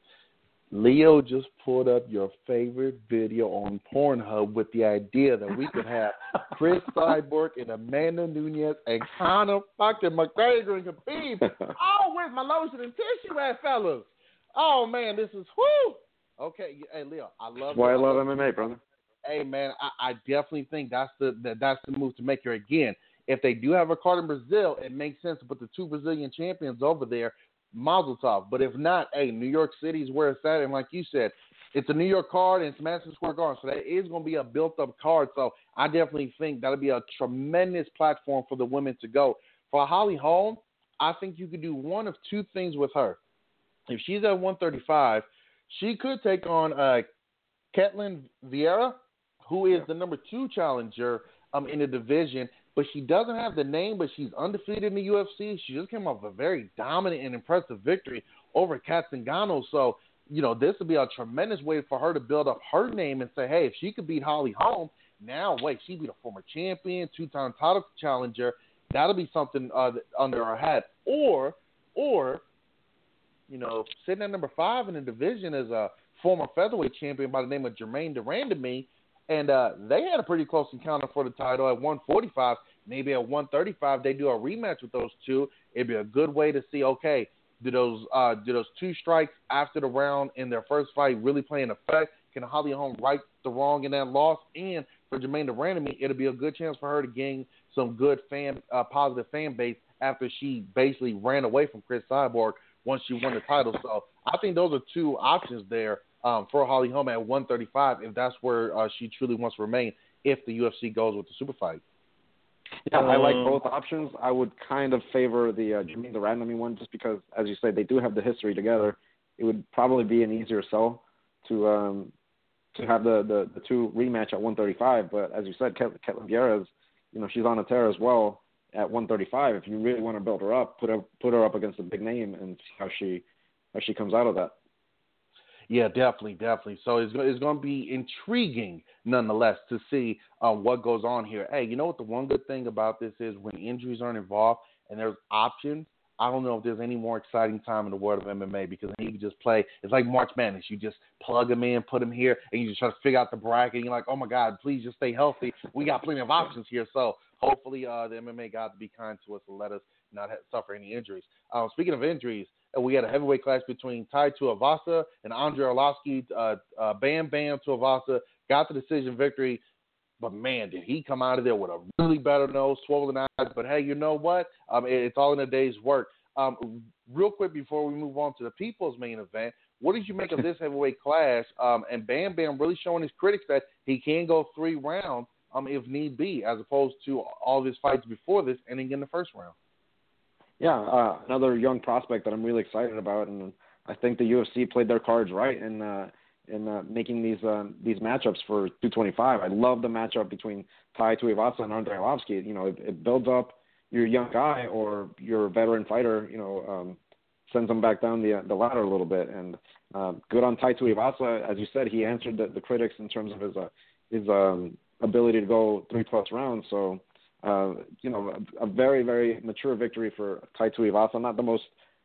Leo just pulled up your favorite video on Pornhub with the idea that we could have Chris Cyborg and Amanda Nunes and Conor fucking McGregor and Khabib. Oh, where's my lotion and tissue at, fellas? Oh, man, this is whoo. Okay, hey, Leo, I love That's why I love MMA, brother. Hey, man, I definitely think that's the move to make here again. If they do have a card in Brazil, it makes sense to put the two Brazilian champions over there. Mazel tov. But if not, hey, New York City is where it's at. And like you said, it's a New York card and it's Madison Square Garden. So that is going to be a built-up card. So I definitely think that'll be a tremendous platform for the women to go. For Holly Holm, I think you could do one of two things with her. If she's at 135, she could take on Ketlen Vieira, who is the number 2 challenger in the division. But she doesn't have the name, but she's undefeated in the UFC. She just came off a very dominant and impressive victory over Kat Zingano. So, this would be a tremendous way for her to build up her name and say, hey, if she could beat Holly Holm, now, wait, she beat a former champion, 2-time title challenger. That'll be something under her hat. Or, sitting at number 5 in the division is a former featherweight champion by the name of Jermaine Durandamy. And they had a pretty close encounter for the title at 145. Maybe at 135 they do a rematch with those two. It'd be a good way to see, okay, do those 2 strikes after the round in their first fight really play an effect? Can Holly Holm right the wrong in that loss? And for Jermaine Durandamy, it'll be a good chance for her to gain some good positive fan base after she basically ran away from Chris Cyborg once she won the title. So I think those are 2 options there. For Holly Holm at 135, if that's where she truly wants to remain, if the UFC goes with the super fight. Yeah, I like both options. I would kind of favor the Jermaine Durandamy one just because, as you say, they do have the history together. It would probably be an easier sell to have the 2 rematch at 135. But as you said, Ketlen Vieira is, she's on a tear as well. at 135. If you really want to build her up, put her up against a big name and see how she comes out of that. Yeah, definitely. So it's going to be intriguing, nonetheless, to see what goes on here. Hey, you know what the one good thing about this is when injuries aren't involved and there's options, I don't know if there's any more exciting time in the world of MMA because then you can just play. It's like March Madness. You just plug them in, put them here, and you just try to figure out the bracket. And you're like, oh, my God, please just stay healthy. We got plenty of options here. So hopefully the MMA gods be kind to us and let us not suffer any injuries. Speaking of injuries, we had a heavyweight clash between Tai Tuivasa and Andrei Arlovski. Bam Tuivasa got the decision victory. But, man, did he come out of there with a really better nose, swollen eyes. But, hey, you know what? It's all in a day's work. Real quick before we move on to the people's main event, what did you make of this heavyweight clash? And Bam really showing his critics that he can go 3 rounds if need be, as opposed to all of his fights before this ending in the first round. Yeah, another young prospect that I'm really excited about, and I think the UFC played their cards right in making these matchups for 225. I love the matchup between Tai Tuivasa and Andrei Arlovski. You know, it builds up your young guy or your veteran fighter. You know, sends them back down the ladder a little bit. And good on Tai Tuivasa, as you said, he answered the critics in terms of his ability to go 3+ rounds. So. You know, a very, very mature victory for Tai Tuivasa. Not the most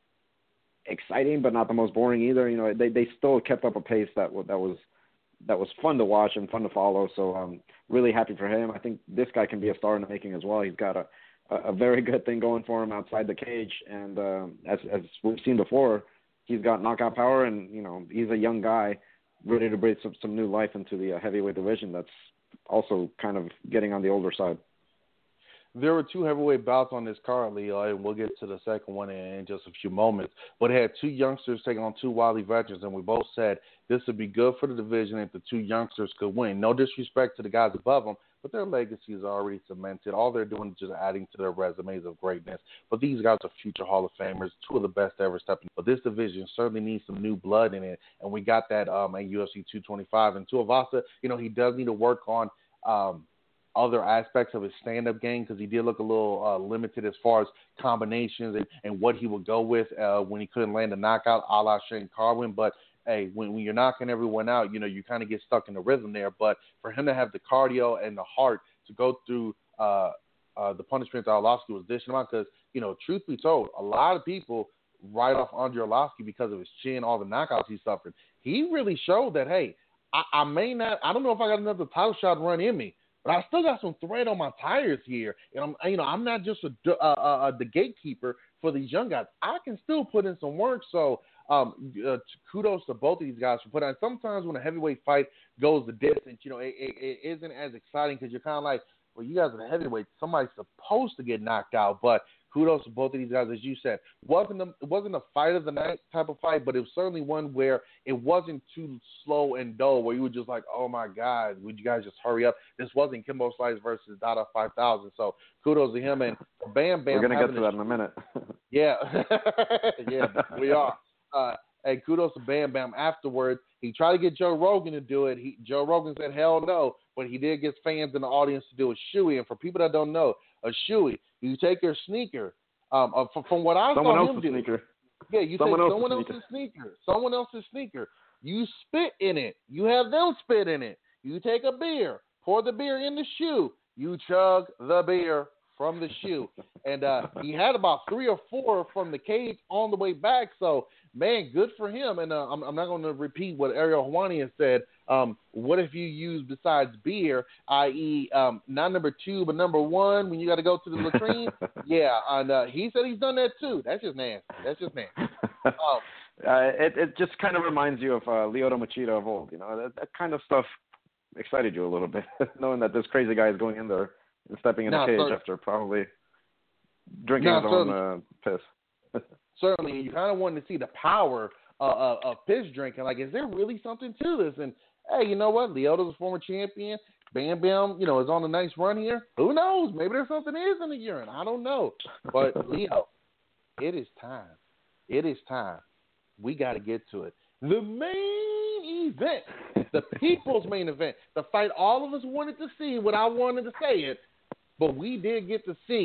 exciting, but not the most boring either. You know, they still kept up a pace that was fun to watch and fun to follow. So I'm really happy for him. I think this guy can be a star in the making as well. He's got a very good thing going for him outside the cage, and as we've seen before, he's got knockout power, and you know, he's a young guy ready to breathe some new life into the heavyweight division. That's also kind of getting on the older side. There were 2 heavyweight bouts on this card, Leo, and we'll get to the second one in just a few moments. But it had 2 youngsters taking on 2 wily veterans, and we both said this would be good for the division if the 2 youngsters could win. No disrespect to the guys above them, but their legacies are already cemented. All they're doing is just adding to their resumes of greatness. But these guys are future Hall of Famers, 2 of the best ever stepping. But this division certainly needs some new blood in it, and we got that at UFC 225. And Tuivasa, you know, he does need to work on other aspects of his stand-up game because he did look a little limited as far as combinations and what he would go with when he couldn't land a knockout a la Shane Carwin. But, hey, when you're knocking everyone out, you know, you kind of get stuck in the rhythm there. But for him to have the cardio and the heart to go through the punishment that Arlovski was dishing him out because, you know, truth be told, a lot of people write off Andrei Arlovski because of his chin, all the knockouts he suffered. He really showed that, hey, I don't know if I got another title shot run in me, but I still got some thread on my tires here, and I'm not just the gatekeeper for these young guys. I can still put in some work. So kudos to both of these guys for putting on. Sometimes when a heavyweight fight goes the distance, you know, it isn't as exciting because you're kind of like, well, you guys are the heavyweight. Somebody's supposed to get knocked out, but kudos to both of these guys, as you said. It wasn't a fight of the night type of fight, but it was certainly one where it wasn't too slow and dull, where you were just like, oh, my God, would you guys just hurry up? This wasn't Kimbo Slice versus Dada 5000. So kudos to him. And Bam Bam. We're going to get to that in a minute. Yeah. Yeah, we are. Hey, kudos to Bam Bam afterwards. He tried to get Joe Rogan to do it. Joe Rogan said, hell no, but he did get fans in the audience to do a shoey. And for people that don't know, a shoey, you take your sneaker. From what I saw him do. Sneaker. Yeah, you take someone else's sneaker. Someone else's sneaker. You spit in it. You have them spit in it. You take a beer, pour the beer in the shoe. You chug the beer from the shoe. And he had about 3 or 4 from the cage on the way back. So, man, good for him. And I'm not going to repeat what Ariel Helwani has said. What if you use besides beer, i.e. Not number 2, but number 1 when you got to go to the latrine? Yeah, and he said he's done that too. That's just nasty. It just kind of reminds you of Lyoto Machida of old. You know, that kind of stuff excited you a little bit, knowing that this crazy guy is going in there and stepping in a cage after probably drinking his own piss. Certainly, you kind of wanted to see the power of piss drinking. Like, is there really something to this? And, hey, you know what? Lyoto's a former champion. Bam Bam, you know, is on a nice run here. Who knows? Maybe there's something in the urine. I don't know. But, Leo, it is time. It is time. We got to get to it. The main event, the people's main event, the fight all of us wanted to see, what I wanted to say it, but we did get to see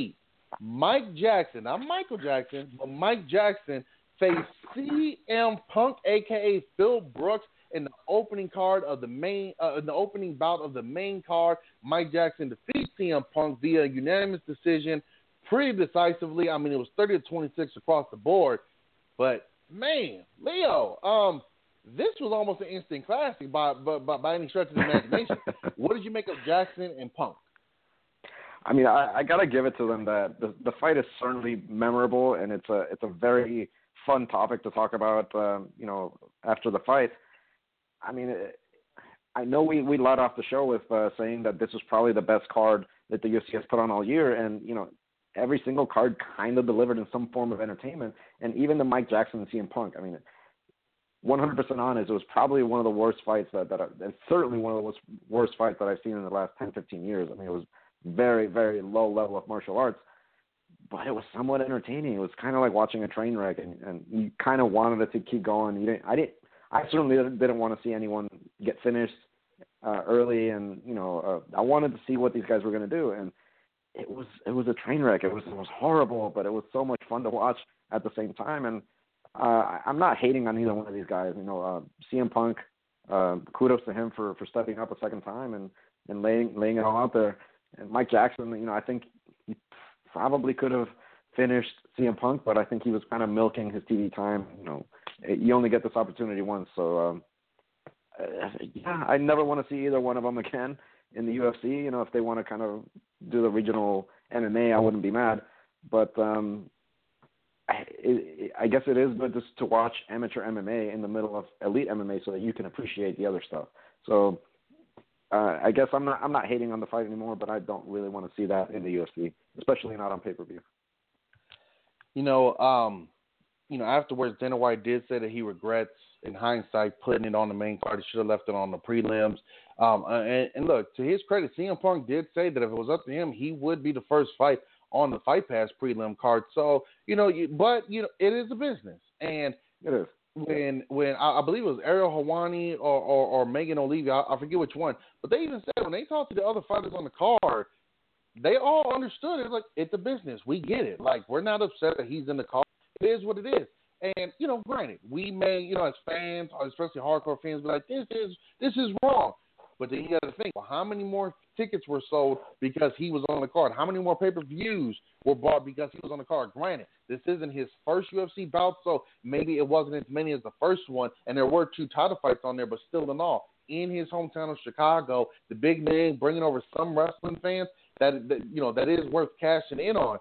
Mike Jackson, not Michael Jackson, but Mike Jackson faced CM Punk, aka Phil Brooks, in the opening card of the main, in the opening bout of the main card. Mike Jackson defeats CM Punk via unanimous decision, pretty decisively. I mean, it was 30-26 across the board. But man, Leo, this was almost an instant classic by any stretch of the imagination. What did you make of Jackson and Punk? I mean, I gotta give it to them that the fight is certainly memorable, and it's a very fun topic to talk about. After the fight, I mean, I know we led off the show with saying that this was probably the best card that the UFC has put on all year, and every single card kind of delivered in some form of entertainment, and even the Mike Jackson and CM Punk. I mean, 100% honest, it was probably one of the worst fights and certainly one of the worst fights that I've seen in the last 10, 15 years. I mean, it was very, very low level of martial arts, but it was somewhat entertaining. It was kind of like watching a train wreck, and you kind of wanted it to keep going. I certainly didn't want to see anyone get finished early, and I wanted to see what these guys were going to do, and it was a train wreck. It was horrible, but it was so much fun to watch at the same time. And I'm not hating on either one of these guys. CM Punk, kudos to him for stepping up a second time and laying it all out there. And Mike Jackson, I think he probably could have finished CM Punk, but I think he was kind of milking his TV time. You only get this opportunity once, so I never want to see either one of them again in the UFC. If they want to kind of do the regional MMA, I wouldn't be mad. But I guess it is good to watch amateur MMA in the middle of elite MMA so that you can appreciate the other stuff. So I guess I'm not hating on the fight anymore, but I don't really want to see that in the UFC, especially not on pay-per-view. Afterwards, Dana White did say that he regrets, in hindsight, putting it on the main card. He should have left it on the prelims. And look, to his credit, CM Punk did say that if it was up to him, he would be the first fight on the Fight Pass prelim card. So, it is a business. And it is. When I believe it was Ariel Helwani or Megan Olivi, I forget which one, but they even said when they talked to the other fighters on the card, they all understood it. Like, it's a business. We get it. Like, we're not upset that he's in the card. It is what it is. And, granted, we may, as fans, especially hardcore fans, be like, this is wrong. But then you got to think, well, how many more tickets were sold because he was on the card? How many more pay-per-views were bought because he was on the card? Granted, this isn't his first UFC bout, so maybe it wasn't as many as the first one, and there were 2 title fights on there, but still in all, in his hometown of Chicago, the big man bringing over some wrestling fans, that is worth cashing in on.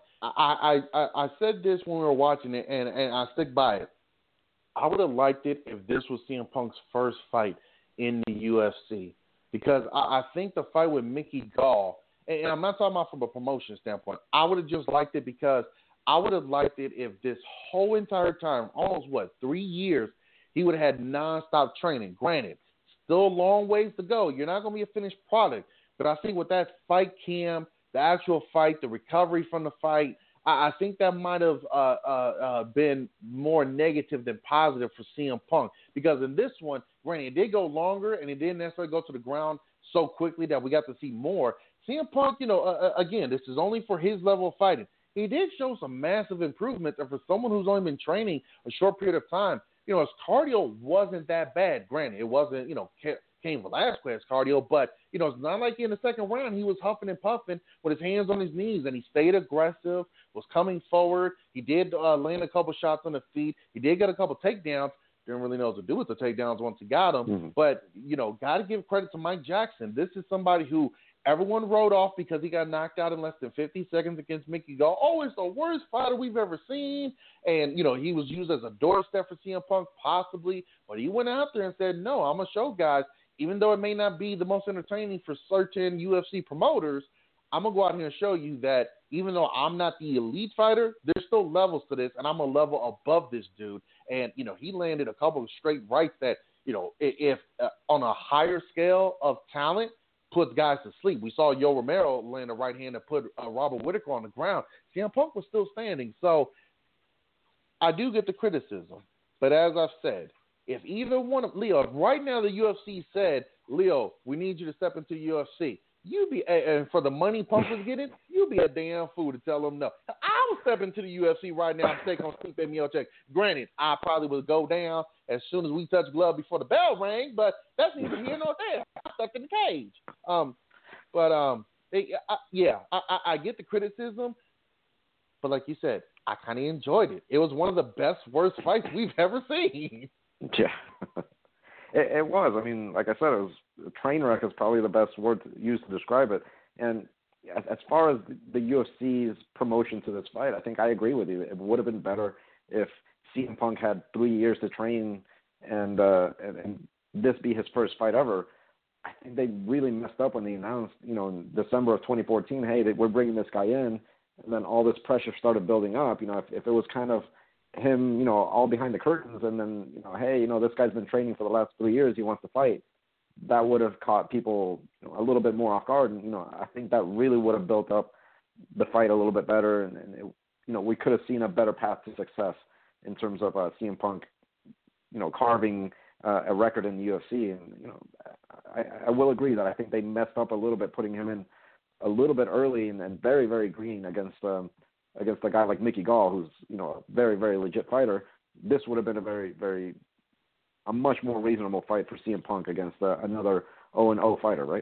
I said this when we were watching it, and I stick by it. I would have liked it if this was CM Punk's first fight in the UFC, because I think the fight with Mickey Gall, and I'm not talking about from a promotion standpoint, I would have just liked it because I would have liked it if this whole entire time, almost 3 years, he would have had nonstop training. Granted, still a long ways to go. You're not going to be a finished product. But I think with that fight cam, the actual fight, the recovery from the fight, I think that might have been more negative than positive for CM Punk. Because in this one, granted, it did go longer and it didn't necessarily go to the ground so quickly that we got to see more. CM Punk, again, this is only for his level of fighting. He did show some massive improvements. And for someone who's only been training a short period of time, his cardio wasn't that bad. Granted, it wasn't, Cain Velasquez cardio, but it's not like in the second round he was huffing and puffing with his hands on his knees, and he stayed aggressive, was coming forward. He did land a couple shots on the feet. He did get a couple takedowns. Didn't really know what to do with the takedowns once he got them. Mm-hmm. But got to give credit to Mike Jackson. This is somebody who everyone wrote off because he got knocked out in less than 50 seconds against Mickey Gall. Oh, it's the worst fighter we've ever seen. And, he was used as a doorstep for CM Punk, possibly. But he went out there and said, no, I'm going to show guys, even though it may not be the most entertaining for certain UFC promoters, I'm going to go out here and show you that even though I'm not the elite fighter, there's still levels to this, and I'm a level above this dude. And, he landed a couple of straight rights that, if on a higher scale of talent, puts guys to sleep. We saw Yo Romero land a right hand that put Robert Whitaker on the ground. CM Punk was still standing. So I do get the criticism. But as I've said, if either one of Leo, if right now the UFC said, Leo, we need you to step into the UFC, and for the money Punk was getting, you'd be a damn fool to tell him no. I would step into the UFC right now and take on Stipe Miocic. Granted, I probably would go down as soon as we touch glove before the bell rang, but that's neither here nor there. I'm stuck in the cage. I get the criticism, but like you said, I kind of enjoyed it. It was one of the worst fights we've ever seen. Yeah. It was. I mean, like I said, it was a train wreck is probably the best word to use to describe it. And as far as the UFC's promotion to this fight, I think I agree with you. It would have been better if CM Punk had 3 years to train and this be his first fight ever. I think they really messed up when they announced, in December of 2014, hey, we're bringing this guy in, and then all this pressure started building up. If it was kind of him, all behind the curtains, and then, hey, this guy's been training for the last 3 years, he wants to fight, that would have caught people a little bit more off guard. And, I think that really would have built up the fight a little bit better, and it, we could have seen a better path to success in terms of CM Punk, carving a record in the UFC. And, I will agree that I think they messed up a little bit putting him in a little bit early and very, very green against a guy like Mickey Gall, who's, a very, very legit fighter. This would have been a much more reasonable fight for CM Punk against another 0-0 fighter, right?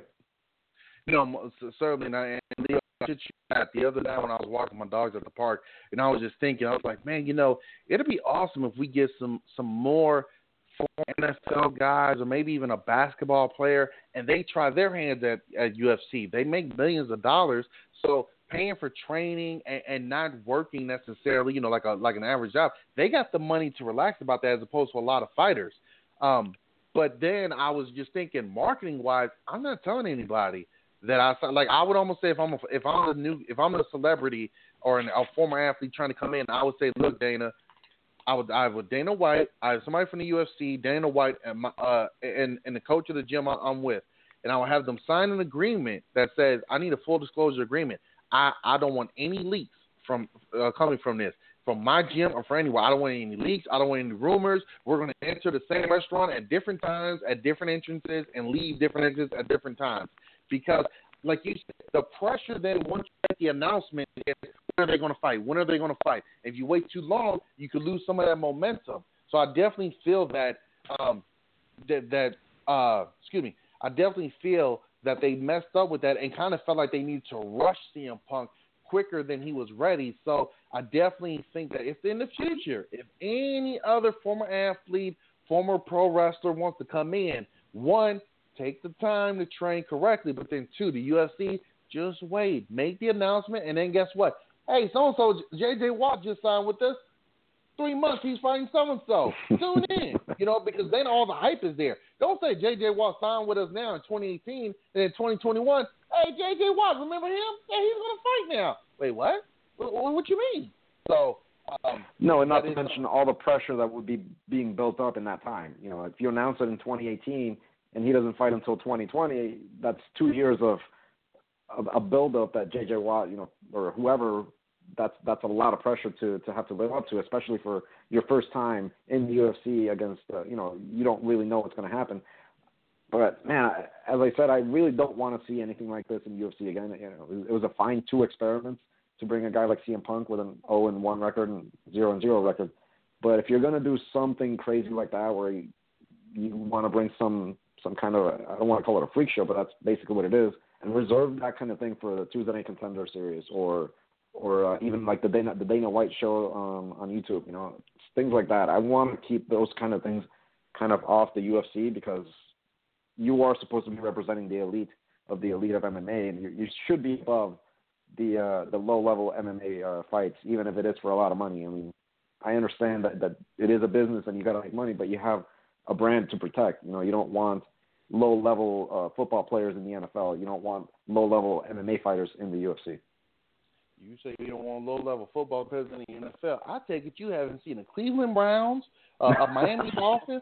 Certainly not. And the other day when I was walking my dogs at the park, and I was just thinking, I was like, man, it'd be awesome if we get some more NFL guys or maybe even a basketball player, and they try their hands at UFC. They make millions of dollars, so paying for training and not working necessarily, like an average job, they got the money to relax about that as opposed to a lot of fighters. But then I was just thinking, marketing wise, I'm not telling anybody that I would almost say if I'm a celebrity or a former athlete trying to come in, I would say, look, Dana, I would have Dana White, I have somebody from the UFC, Dana White, and the coach of the gym I'm with, and I will have them sign an agreement that says I need a full disclosure agreement. I don't want any leaks from coming from this, from my gym or from anywhere. I don't want any leaks. I don't want any rumors. We're going to enter the same restaurant at different times, at different entrances, and leave different exits at different times. Because, like you said, the pressure then once you make the announcement is, when are they going to fight? When are they going to fight? If you wait too long, you could lose some of that momentum. So I definitely feel that I definitely feel that they messed up with that and kind of felt like they needed to rush CM Punk quicker than he was ready. So I definitely think that if in the future, if any other former athlete, former pro wrestler wants to come in, one, take the time to train correctly, but then two, the UFC, just wait, make the announcement, and then guess what? Hey, so-and-so, J.J. Watt just signed with us. 3 months, he's fighting so-and-so. Tune in, because then all the hype is there. Don't say J.J. Watt signed with us now in 2018 and in 2021. Hey, J.J. Watt, remember him? Yeah, he's going to fight now. Wait, what? What you mean? So, no, and not to mention all the pressure that would be being built up in that time. If you announce it in 2018 and he doesn't fight until 2020, that's 2 years of a build-up that J.J. Watt, or whoever, that's a lot of pressure to have to live up to, especially for your first time in the UFC against, you don't really know what's going to happen. But, man, as I said, I really don't want to see anything like this in UFC again. It was a fine 2 experiments to bring a guy like CM Punk with an 0-1 record and 0-0 record. But if you're going to do something crazy like that where you want to bring some kind of, I don't want to call it a freak show, but that's basically what it is, and reserve that kind of thing for the Tuesday Night Contender series or even like the Dana White show on YouTube, things like that. I want to keep those kind of things kind of off the UFC because you are supposed to be representing the elite of MMA, and you should be above the low-level MMA fights, even if it is for a lot of money. I mean, I understand that it is a business and you got to make money, but you have a brand to protect. You don't want low-level football players in the NFL. You don't want low-level MMA fighters in the UFC. You say you don't want low-level football players in the NFL. I take it you haven't seen the Cleveland Browns, a Miami Dolphins,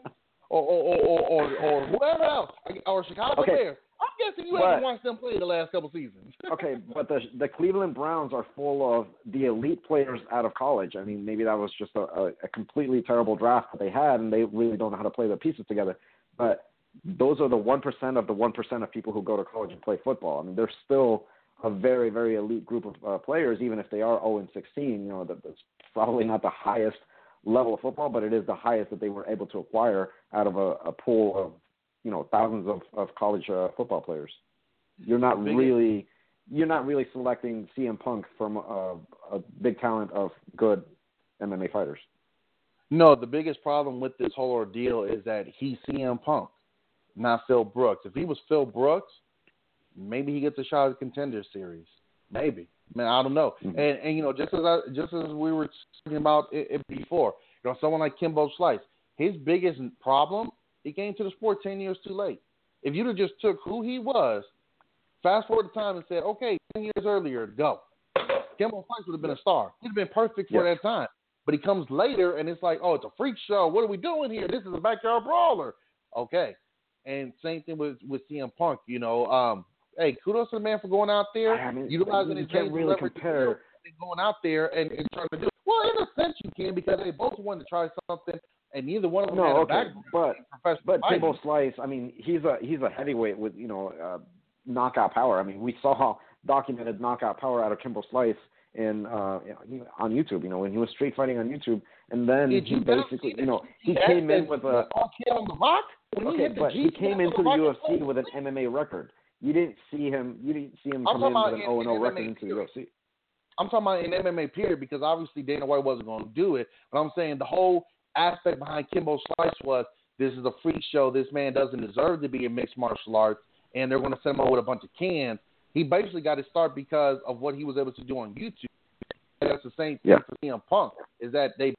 or whoever else, or Chicago Bears. I'm guessing you haven't watched them play the last couple seasons. Okay, but the Cleveland Browns are full of the elite players out of college. I mean, maybe that was just a completely terrible draft that they had, and they really don't know how to play their pieces together. But those are the 1% of the 1% of people who go to college and play football. I mean, they're still a very, very elite group of players, even if they are 0-16. You know, that's probably not the highest level of football, but it is the highest that they were able to acquire out of a pool of, you know, thousands of college football players. You're not really selecting CM Punk from a big talent of good MMA fighters. No, the biggest problem with this whole ordeal is that he's CM Punk, not Phil Brooks. If he was Phil Brooks, maybe he gets a shot at the Contender Series. Maybe. Man, I don't know. Mm-hmm. And you know, just as we were talking about it before, you know, someone like Kimbo Slice, his biggest problem, he came to the sport 10 years too late. If you'd have just took who he was, fast forward the time and said, okay, 10 years earlier, go. Kimbo Slice would have been a star. He'd have been perfect for that time. But he comes later, and it's like, oh, it's a freak show. What are we doing here? This is a backyard brawler. Okay. And same thing with CM Punk, you know. Hey, kudos to the man for going out there. I mean, utilizing you can't really compare. And going out there and trying to do it. Well, in a sense you can, because they both wanted to try something, and neither one of them had a background. But Kimbo Slice, I mean, he's a heavyweight with, you know, knockout power. I mean, we saw documented knockout power out of Kimbo Slice on YouTube, you know, when he was street fighting on YouTube, and then he basically, you know, he came in with a he came into the UFC with an MMA record. You didn't see him come in with an 0-0 record into the UFC. I'm talking about in MMA period, because obviously Dana White wasn't going to do it, but I'm saying the whole aspect behind Kimbo Slice was, this is a freak show. This man doesn't deserve to be in mixed martial arts, and they're going to send him out with a bunch of cans. He basically got his start because of what he was able to do on YouTube. That's the same thing for CM Punk, is that they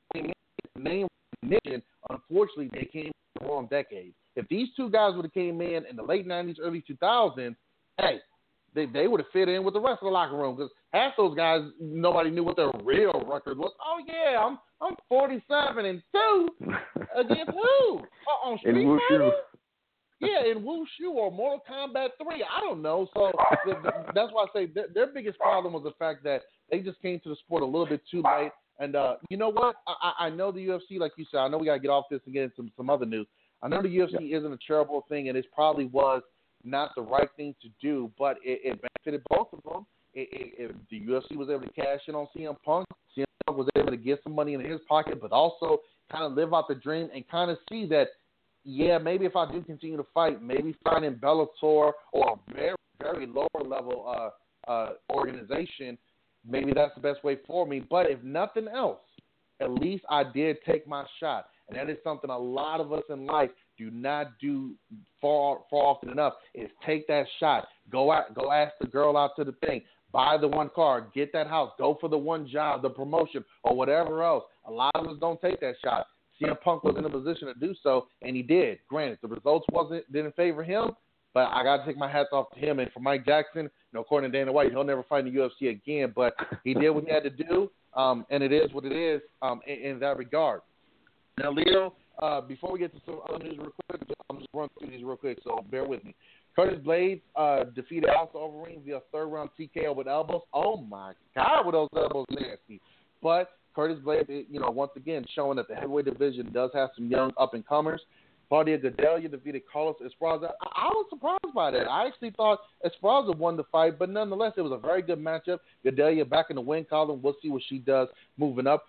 name recognition. Unfortunately, they came in the wrong decade. If these two guys would have came in the late 90s, early 2000s, hey, they would have fit in with the rest of the locker room, because half those guys, nobody knew what their real record was. Oh yeah, I'm 47-2 against who? On Street Fighter? Yeah, in Wushu or Mortal Kombat 3. I don't know. So that's why I say their biggest problem was the fact that they just came to the sport a little bit too late. And you know what? I know the UFC, like you said, I know we got to get off this and get into some other news. I know the UFC isn't a terrible thing, and it probably was not the right thing to do, but it benefited both of them. If the UFC was able to cash in on CM Punk was able to get some money in his pocket, but also kind of live out the dream and kind of see that, yeah, maybe if I do continue to fight, maybe find in Bellator or a very, very lower level organization, maybe that's the best way for me. But if nothing else, at least I did take my shot. And that is something a lot of us in life do not do far often enough, is take that shot. Go ask the girl out to the thing. Buy the one car. Get that house. Go for the one job, the promotion, or whatever else. A lot of us don't take that shot. CM Punk was in a position to do so, and he did. Granted, the results didn't favor him, but I got to take my hats off to him. And for Mike Jackson, you know, according to Dana White, he'll never fight in the UFC again, but he did what he had to do, and it is what it is in that regard. Now, Leo, before we get to some other news real quick, I'm just running through these real quick, so bear with me. Curtis Blades defeated Alistair Overeem via third-round TKO with elbows. Oh, my God, were those elbows nasty. But Curtis Blades, you know, once again, showing that the heavyweight division does have some young up-and-comers. Claudia Gadelha defeated Carlos Esparza. I was surprised by that. I actually thought Esparza won the fight, but nonetheless, it was a very good matchup. Gadelha back in the win column. We'll see what she does moving up.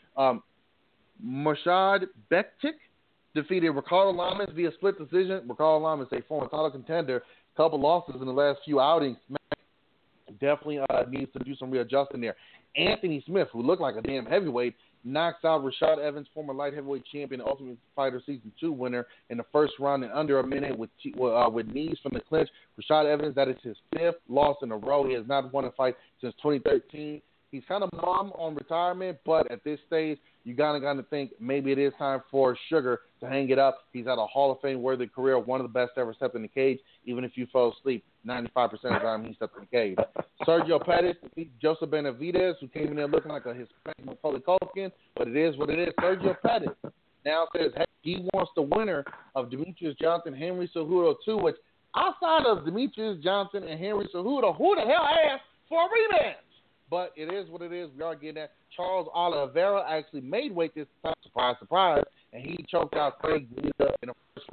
Mirsad Bektic defeated Ricardo Lamas via split decision. Ricardo Lamas, a former title contender, a couple losses in the last few outings. Definitely needs to do some readjusting there. Anthony Smith, who looked like a damn heavyweight, knocks out Rashad Evans, former light heavyweight champion, Ultimate Fighter Season 2 winner, in the first round in under a minute with knees from the clinch. Rashad Evans, that is his fifth loss in a row. He has not won a fight since 2013. He's kind of mum on retirement, but at this stage, you got to think maybe it is time for Sugar to hang it up. He's had a Hall of Fame-worthy career, one of the best ever stepped in the cage. Even if you fell asleep, 95% of the time he stepped in the cage. Sergio Pettis defeated Joseph Benavidez, who came in there looking like a Hispanic Macaulay Culkin, but it is what it is. Sergio Pettis now says he wants the winner of Demetrius Johnson, Henry Cejudo 2, which outside of Demetrius Johnson and Henry Cejudo, who the hell asked for a rematch? But it is what it is. We are getting that. Charles Oliveira actually made weight this time. Surprise, surprise. And he choked out Craig Guida in the first round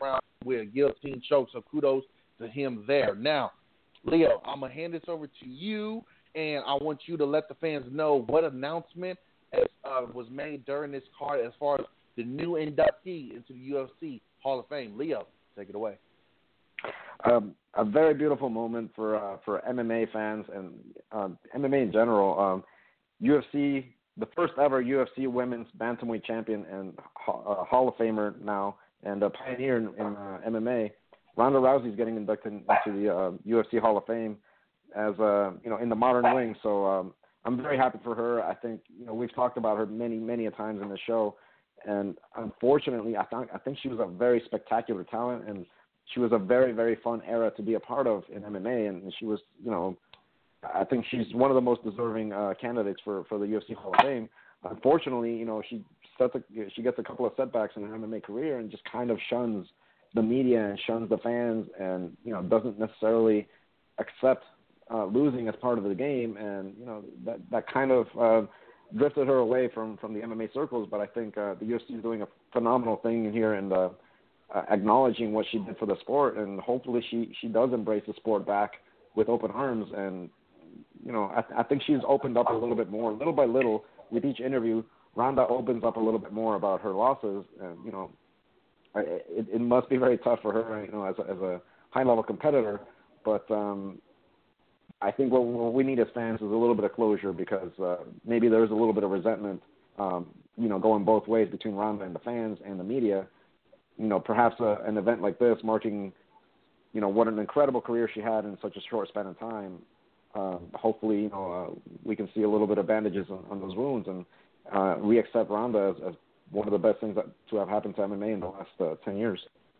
with a guillotine choke, so kudos to him there. Now, Leo, I'm going to hand this over to you, and I want you to let the fans know what announcement was made during this card as far as the new inductee into the UFC Hall of Fame. Leo, take it away. A very beautiful moment for MMA fans and MMA in general. UFC, the first ever UFC women's bantamweight champion and Hall of Famer now, and a pioneer in MMA. Ronda Rousey is getting inducted into the UFC Hall of Fame as in the modern wing. So I'm very happy for her. I think we've talked about her many a times in the show, and unfortunately, I think she was a very spectacular talent, and she was a very, very fun era to be a part of in MMA, and she was, I think she's one of the most deserving candidates for the UFC Hall of Fame. Unfortunately, she gets a couple of setbacks in her MMA career and just kind of shuns the media and shuns the fans, and doesn't necessarily accept losing as part of the game, and that kind of drifted her away from the MMA circles. But I think the UFC is doing a phenomenal thing here and acknowledging what she did for the sport, and hopefully she does embrace the sport back with open arms. And I think she's opened up a little bit more, little by little, with each interview. Ronda opens up a little bit more about her losses, and it must be very tough for her, as a high level competitor. But I think what we need as fans is a little bit of closure, because maybe there's a little bit of resentment, going both ways between Ronda and the fans and the media. Perhaps an event like this marking, what an incredible career she had in such a short span of time. Hopefully, we can see a little bit of bandages on those wounds, and we accept Ronda as one of the best things to have happened to MMA in the last 10 years.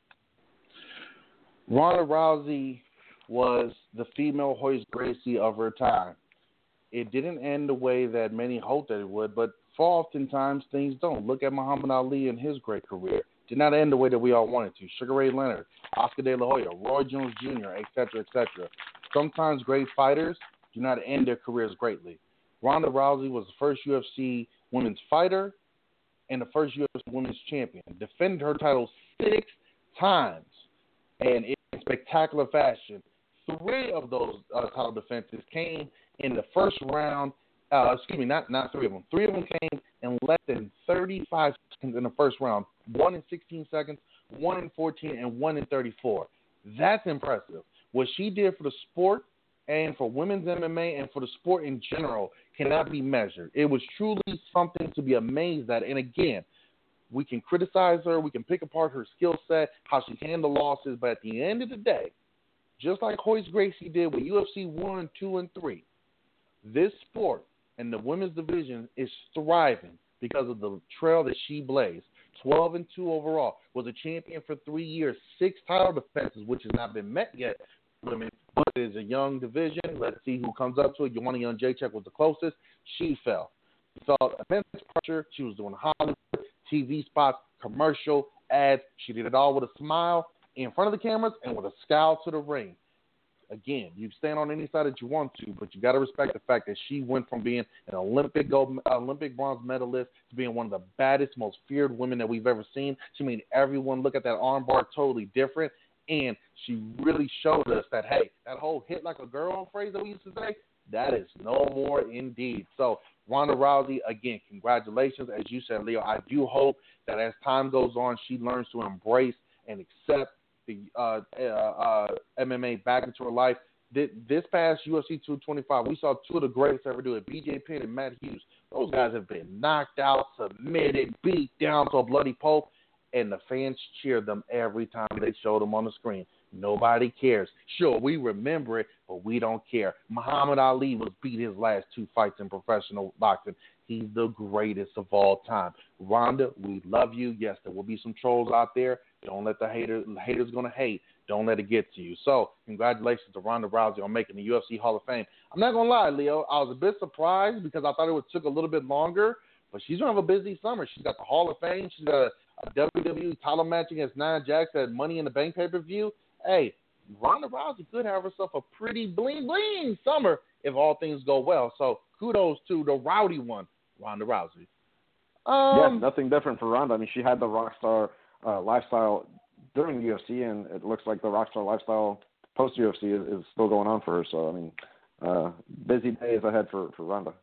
Ronda Rousey was the female Royce Gracie of her time. It didn't end the way that many hoped that it would, but far oftentimes things don't. Look at Muhammad Ali and his great career. Did not end the way that we all wanted to. Sugar Ray Leonard, Oscar De La Hoya, Roy Jones Jr., etc., etc. Sometimes great fighters do not end their careers greatly. Ronda Rousey was the first UFC women's fighter and the first UFC women's champion. Defended her title 6 times, and in spectacular fashion. 3 of those title defenses came in the first round. Not 3 of them. 3 of them came in less than 35 seconds in the first round. 1 in 16 seconds, 1 in 14, and 1 in 34. That's impressive. What she did for the sport and for women's MMA and for the sport in general cannot be measured. It was truly something to be amazed at. And again, we can criticize her, we can pick apart her skill set, how she handled losses, but at the end of the day, just like Royce Gracie did with UFC 1, 2, and 3, this sport and the women's division is thriving because of the trail that she blazed. 12-2 overall, was a champion for 3 years, 6 title defenses, which has not been met yet. Women, but it is a young division. Let's see who comes up to it. Joanna Jędrzejczyk was the closest. She fell. She felt immense pressure. She was doing Hollywood, TV spots, commercial, ads. She did it all with a smile in front of the cameras and with a scowl to the ring. Again, you stand on any side that you want to, but you got to respect the fact that she went from being an Olympic bronze medalist to being one of the baddest, most feared women that we've ever seen. She made everyone look at that armbar totally different, and she really showed us that, hey, that whole hit like a girl phrase that we used to say, that is no more indeed. So, Ronda Rousey, again, congratulations. As you said, Leo, I do hope that as time goes on, she learns to embrace and accept the MMA back into her life. This past UFC 225, we saw 2 of the greatest ever do it, BJ Penn and Matt Hughes. Those guys have been knocked out, submitted, beat down to a bloody pulp, and the fans cheered them every time they showed them on the screen. Nobody cares. Sure, we remember it, but we don't care. Muhammad Ali was beat his last 2 fights in professional boxing. He's the greatest of all time. Ronda, we love you. Yes, there will be some trolls out there. Don't let the haters going to hate. Don't let it get to you. So, congratulations to Ronda Rousey on making the UFC Hall of Fame. I'm not going to lie, Leo. I was a bit surprised because I thought it would took a little bit longer, but she's going to have a busy summer. She's got the Hall of Fame. She's got a WWE title match against Nia Jax at Money in the Bank pay-per-view. Hey, Ronda Rousey could have herself a pretty bling-bling summer if all things go well. So, kudos to the rowdy one, Ronda Rousey. Yeah, nothing different for Ronda. I mean, she had the rock star lifestyle during the UFC, and it looks like the rockstar lifestyle post UFC is still going on for her. So I mean, busy days ahead for Ronda.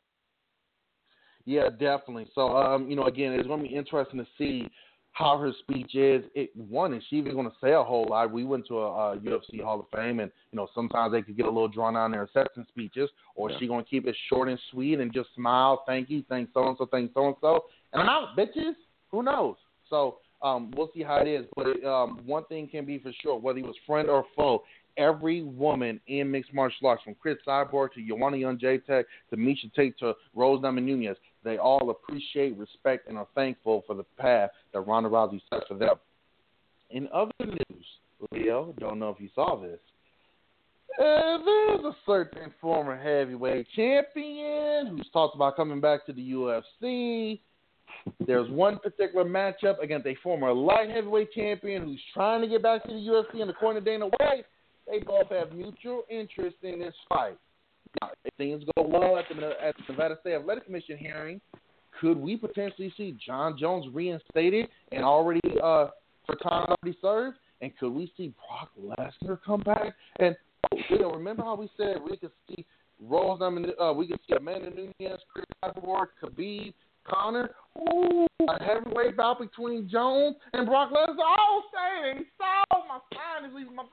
Yeah, definitely. So, again, it's going to be interesting to see how her speech is. Is she even going to say a whole lot? We went to a UFC Hall of Fame, and, sometimes they could get a little drawn out in their acceptance speeches, or is she going to keep it short and sweet and just smile, thank you, thanks so-and-so, thanks so-and-so, and I'm out, bitches? Who knows? So, we'll see how it is. But one thing can be for sure, whether he was friend or foe, every woman in mixed martial arts, from Chris Cyborg to Joanna Jędrzejczyk to Miesha Tate to Rose Namajunas, they all appreciate, respect, and are thankful for the path that Ronda Rousey set for them. In other news, Leo, don't know if you saw this, there's a certain former heavyweight champion who's talked about coming back to the UFC. There's one particular matchup against a former light heavyweight champion who's trying to get back to the UFC, and according to Dana White, they both have mutual interest in this fight. Now, if things go well at the Nevada State Athletic Commission hearing, could we potentially see Jon Jones reinstated and already for time already served? And could we see Brock Lesnar come back? And remember how we said we could see we could see Amanda Nunes, Chris Cyborg, Khabib, Conor? Ooh, a heavyweight bout between Jones and Brock Lesnar. Oh, saying so, my spine is leaving my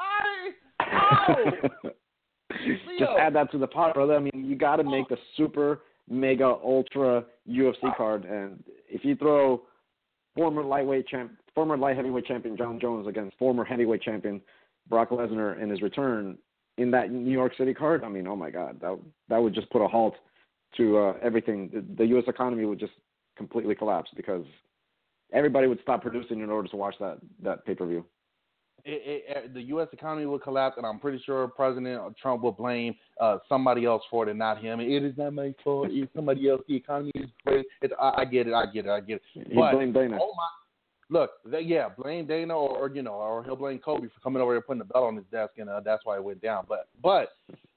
body. Oh. Just add that to the pot, brother. I mean, you got to make the super, mega, ultra UFC card, and if you throw former light heavyweight champion Jon Jones against former heavyweight champion Brock Lesnar in his return in that New York City card, I mean, oh my God, that would just put a halt to everything. The U.S. economy would just completely collapse because everybody would stop producing in order to watch that pay-per-view. The U.S. economy will collapse, and I'm pretty sure President Trump will blame somebody else for it and not him. It is not my fault. It's somebody else. The economy is great. I get it. He blamed Dana. Blame Dana, or he'll blame Kobe for coming over here and putting the belt on his desk, and that's why it went down. But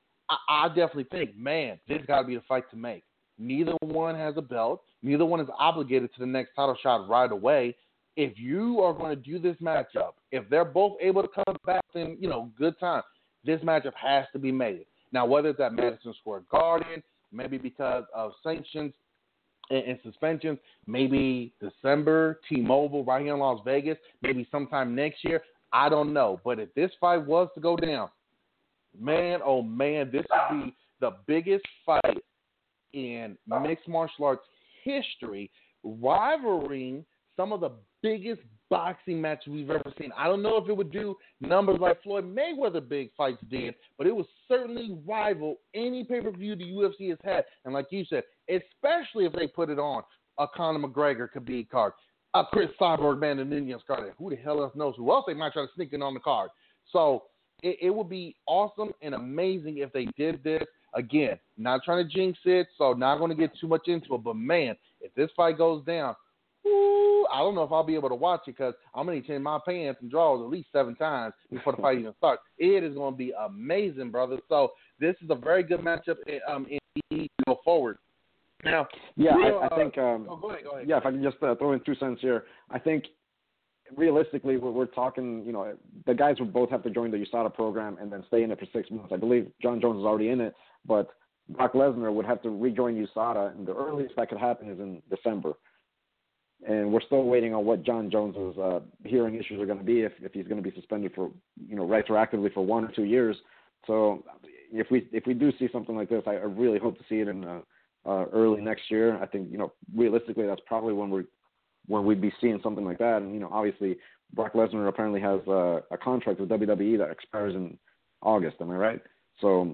I definitely think, man, this got to be the fight to make. Neither one has a belt. Neither one is obligated to the next title shot right away. If you are going to do this matchup, if they're both able to come back in, good time, this matchup has to be made. Now, whether it's at Madison Square Garden, maybe because of sanctions and suspensions, maybe December, T-Mobile right here in Las Vegas, maybe sometime next year, I don't know. But if this fight was to go down, man, oh man, this would be the biggest fight in mixed martial arts history, rivaling some of the biggest boxing matches we've ever seen. I don't know if it would do numbers like Floyd Mayweather big fights did, but it would certainly rival any pay-per-view the UFC has had. And like you said, especially if they put it on a Conor McGregor Khabib card, a Chris Cyborg Amanda Nunes card, and who the hell else knows who else they might try to sneak in on the card. So it would be awesome and amazing if they did this. Again, not trying to jinx it, so not going to get too much into it. But, man, if this fight goes down, I don't know if I'll be able to watch it because I'm going to change my pants and drawers at least 7 times before the fight even starts. It is going to be amazing, brother. So this is a very good matchup in go forward. Now, I think go ahead. Yeah, if I can just throw in 2 cents here. I think realistically we're talking, the guys would both have to join the USADA program and then stay in it for 6 months. I believe Jon Jones is already in it, but Brock Lesnar would have to rejoin USADA, and the earliest that could happen is in December. And we're still waiting on what Jon Jones' hearing issues are going to be, if he's going to be suspended for, retroactively for 1 or 2 years. So if we do see something like this, I really hope to see it in early next year. I think, realistically, that's probably when we'd be seeing something like that. And, obviously Brock Lesnar apparently has a contract with WWE that expires in August. Am I right? So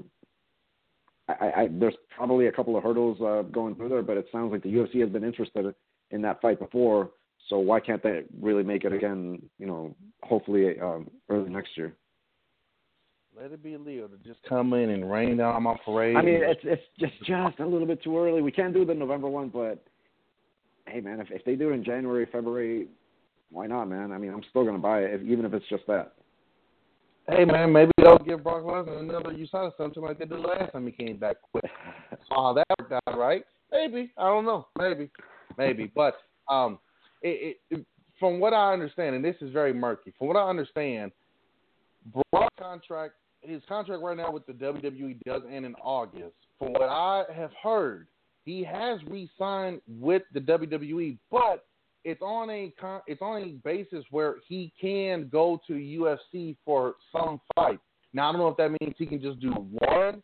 I there's probably a couple of hurdles going through there, but it sounds like the UFC has been interested in that fight before, so why can't they really make it again, hopefully early next year? Let it be Leo to just come in and rain down on my parade. I mean, it's just a little bit too early. We can't do the November one, but, hey, man, if they do it in January, February, why not, man? I mean, I'm still going to buy it, even if it's just that. Hey, man, maybe they'll give Brock Lesnar another USADA something like they did last time he came back quick. That worked out right. Maybe. I don't know. Maybe. But from what I understand, and this is very murky, from what I understand, Brock's contract, his contract right now with the WWE does end in August. From what I have heard, he has re-signed with the WWE, but it's on a basis where he can go to UFC for some fight. Now, I don't know if that means he can just do 1,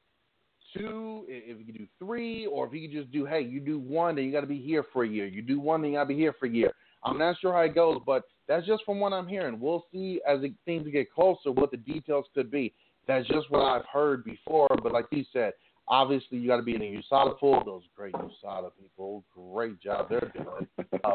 2, if he can do 3, or if he can just do, hey, you do 1, then you got to be here for a year. You do 1, then you got to be here for a year. I'm not sure how it goes, but that's just from what I'm hearing. We'll see as things get closer what the details could be. That's just what I've heard before. But like you said, obviously you got to be in a USADA pool. Those great USADA people, great job they're doing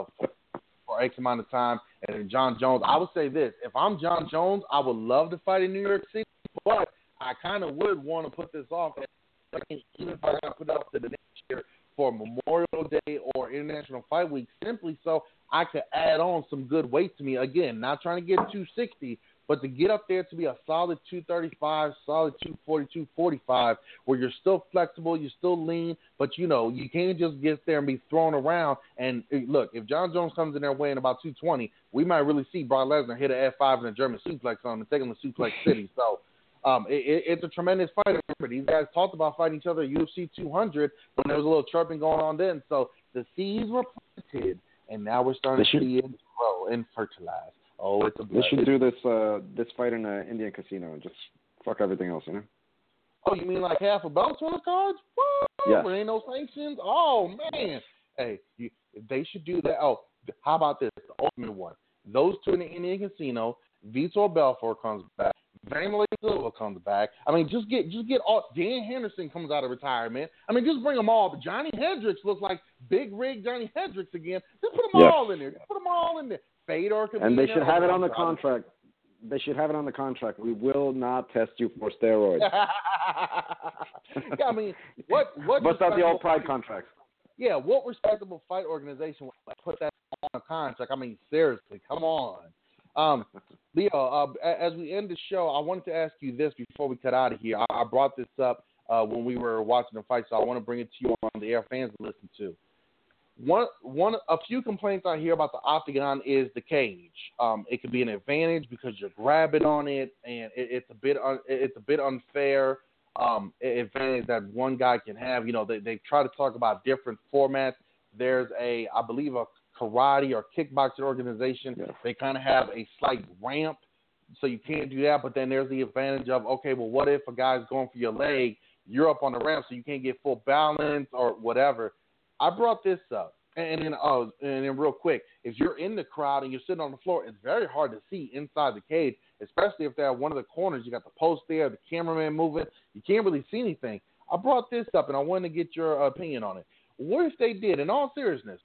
for X amount of time. And then John Jones, I would say this: if I'm John Jones, I would love to fight in New York City, but I kind of would want to put this off. Even if I got to put it off to the next year for Memorial Day or International Fight Week, simply so I could add on some good weight to me. Again, not trying to get 260, but to get up there to be a solid 235, solid 240, 245, where you're still flexible, you're still lean, but you can't just get there and be thrown around. And look, if John Jones comes in there weighing about 220, we might really see Brock Lesnar hit an F5 and a German suplex on him and take him to Suplex City. So it's a tremendous fight. Remember, these guys talked about fighting each other at UFC 200 when there was a little chirping going on then. So the seeds were planted, and now we're starting to see it grow and fertilize. Oh, it's a blessing. They should do this fight in an Indian casino and just fuck everything else, Oh, you mean like half a belts on the cards? What? Yeah. There ain't no sanctions? Oh, man. Hey, they should do that. Oh, how about this? The ultimate one. Those two in the Indian casino, Vitor Belfort comes back. Vanderlei Silva comes back. I mean, just get all. Dan Henderson comes out of retirement. I mean, just bring them all. But Johnny Hendricks looks like big rig Johnny Hendricks again. Just put them all in there. Just put them all in there. Fedor could and be they should have it on the contract. They should have it on the contract. We will not test you for steroids. Yeah, I mean, what? Bust out the old Pride contracts. Yeah, what respectable fight organization would put that on a contract? I mean, seriously, come on. Leo, as we end the show, I wanted to ask you this before we cut out of here. I brought this up when we were watching the fight, so I want to bring it to you on the air, fans to listen to. A few complaints I hear about the octagon is the cage. It could be an advantage because you're grabbing on it, and it's a bit unfair. Advantage that one guy can have. They try to talk about different formats. There's I believe a karate or kickboxing organization. Yes. They kind of have a slight ramp, so you can't do that. But then there's the advantage of, okay, well, what if a guy's going for your leg? You're up on the ramp, so you can't get full balance or whatever. I brought this up, and then real quick, if you're in the crowd and you're sitting on the floor, it's very hard to see inside the cage, especially if they're at one of the corners. You got the post there, the cameraman moving. You can't really see anything. I brought this up, and I wanted to get your opinion on it. What if they did, in all seriousness,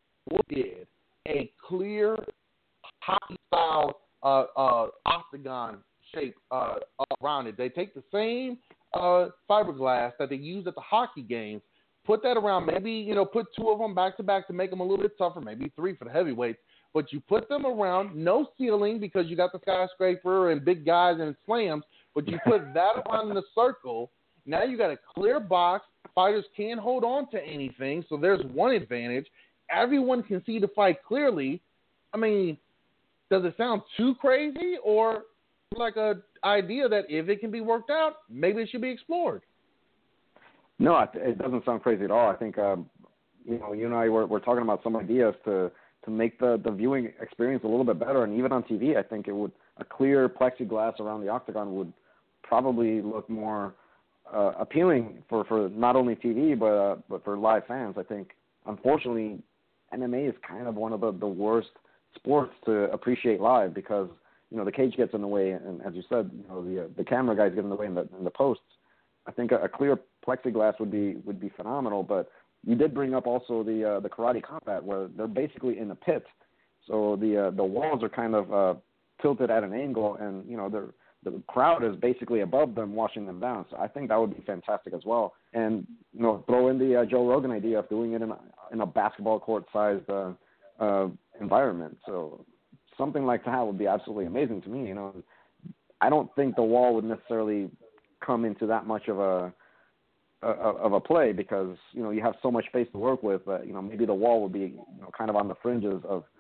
a clear hockey-style octagon shape around it? They take the same fiberglass that they use at the hockey games, put that around, maybe, put two of them back to back to make them a little bit tougher, maybe 3 for the heavyweights, but you put them around, no ceiling because you got the skyscraper and big guys and slams, but you put that around in a circle. Now you got a clear box. Fighters can't hold on to anything, so there's one advantage. Everyone can see the fight clearly. I mean, does it sound too crazy, or like a idea that if it can be worked out, maybe it should be explored? No, it doesn't sound crazy at all. I think you and I were talking about some ideas to make the viewing experience a little bit better, and even on TV, I think a clear plexiglass around the octagon would probably look more appealing for not only TV but for live fans. I think, unfortunately, MMA is kind of one of the worst sports to appreciate live because the cage gets in the way, and as you said, the camera guys get in the way in the posts. I think a clear plexiglass would be phenomenal. But you did bring up also the karate combat where they're basically in a pit, so the walls are kind of tilted at an angle, and the crowd is basically above them, watching them down. So I think that would be fantastic as well. And throw in the Joe Rogan idea of doing it in a basketball court-sized environment. So something like that would be absolutely amazing to me. I don't think the wall would necessarily come into that much of a play because you have so much space to work with. Maybe the wall would be kind of on the fringes of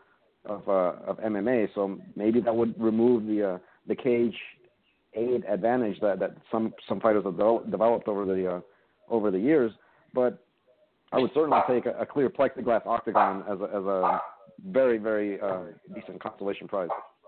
of MMA. So maybe that would remove the cage aid advantage that some fighters have developed over the years. But I would certainly take a clear plexiglass octagon as a very, very decent consolation prize.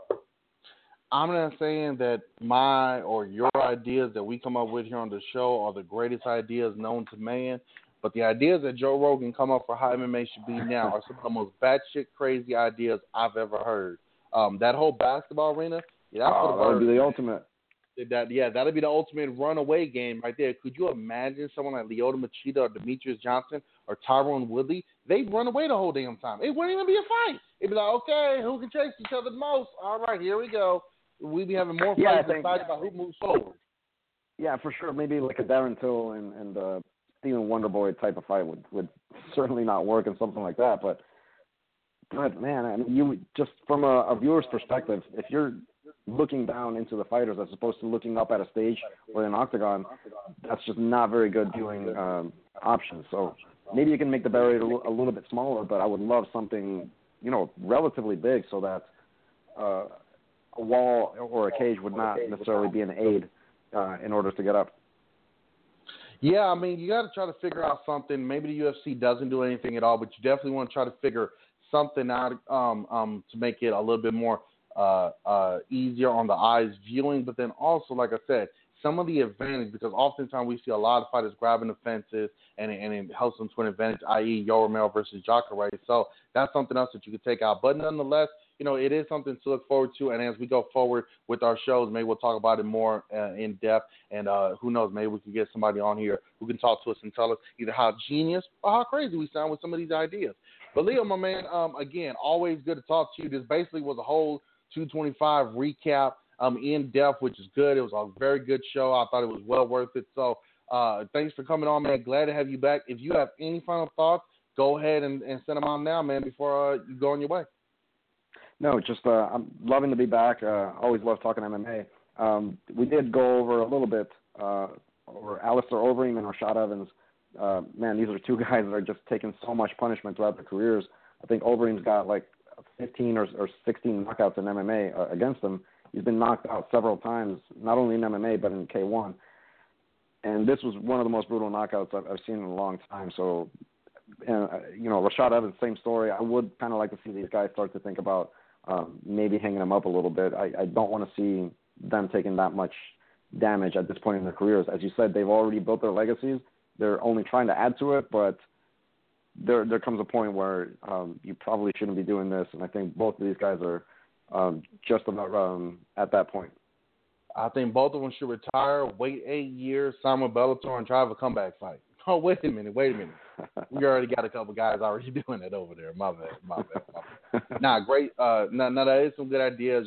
I'm not saying that my or your ideas that we come up with here on the show are the greatest ideas known to man, but the ideas that Joe Rogan come up for how MMA should be now are some of the most batshit crazy ideas I've ever heard. That whole basketball arena, that's that would be the ultimate. That'd be the ultimate runaway game right there. Could you imagine someone like Lyoto Machida or Demetrius Johnson or Tyron Woodley? They'd run away the whole damn time. It wouldn't even be a fight. It'd be like, okay, who can chase each other the most? All right, here we go. We'd be having more fights decided about who moves forward. Yeah, for sure. Maybe like a Darren Till and Stephen Wonderboy type of fight would certainly not work in something like that. But man, I mean, you just from a viewer's perspective, if you're looking down into the fighters as opposed to looking up at a stage or an octagon, that's just not very good viewing options. So maybe you can make the barrier a little bit smaller, but I would love something, relatively big so that a wall or a cage would not necessarily be an aid in order to get up. Yeah, I mean, you got to try to figure out something. Maybe the UFC doesn't do anything at all, but you definitely want to try to figure something out to make it a little bit more easier on the eyes viewing. But then also, like I said, some of the advantage, because oftentimes we see a lot of fighters grabbing the fences and it helps them to an advantage, i.e. Yoel Romero versus Jacare. So that's something else that you could take out. But nonetheless, it is something to look forward to. And as we go forward with our shows, maybe we'll talk about it more in depth. And who knows, maybe we can get somebody on here who can talk to us and tell us either how genius or how crazy we sound with some of these ideas. But Leo, my man, again, always good to talk to you. This basically was a whole 225 recap in depth, which is good. It was a very good show. I thought it was well worth it. So thanks for coming on, man. Glad to have you back. If you have any final thoughts, go ahead and send them on now, man, before you go on your way. No, just I'm loving to be back. Always love talking MMA. We did go over a little bit over Alistair Overeem and Rashad Evans. Man, these are two guys that are just taking so much punishment throughout their careers. I think Overeem's got like 15 or 16 knockouts in MMA against him. He's been knocked out several times, not only in MMA but in K1. And this was one of the most brutal knockouts I've seen in a long time. So, Rashad Evans, same story. I would kind of like to see these guys start to think about maybe hanging them up a little bit. I don't want to see them taking that much damage at this point in their careers. As you said, they've already built their legacies. They're only trying to add to it, but there comes a point where you probably shouldn't be doing this, and I think both of these guys are just about at that point. I think both of them should retire, wait 8 years, sign with Bellator, and try to have a comeback fight. Oh, wait a minute. We already got a couple guys already doing it over there. My bad. Nah, great. That is some good ideas.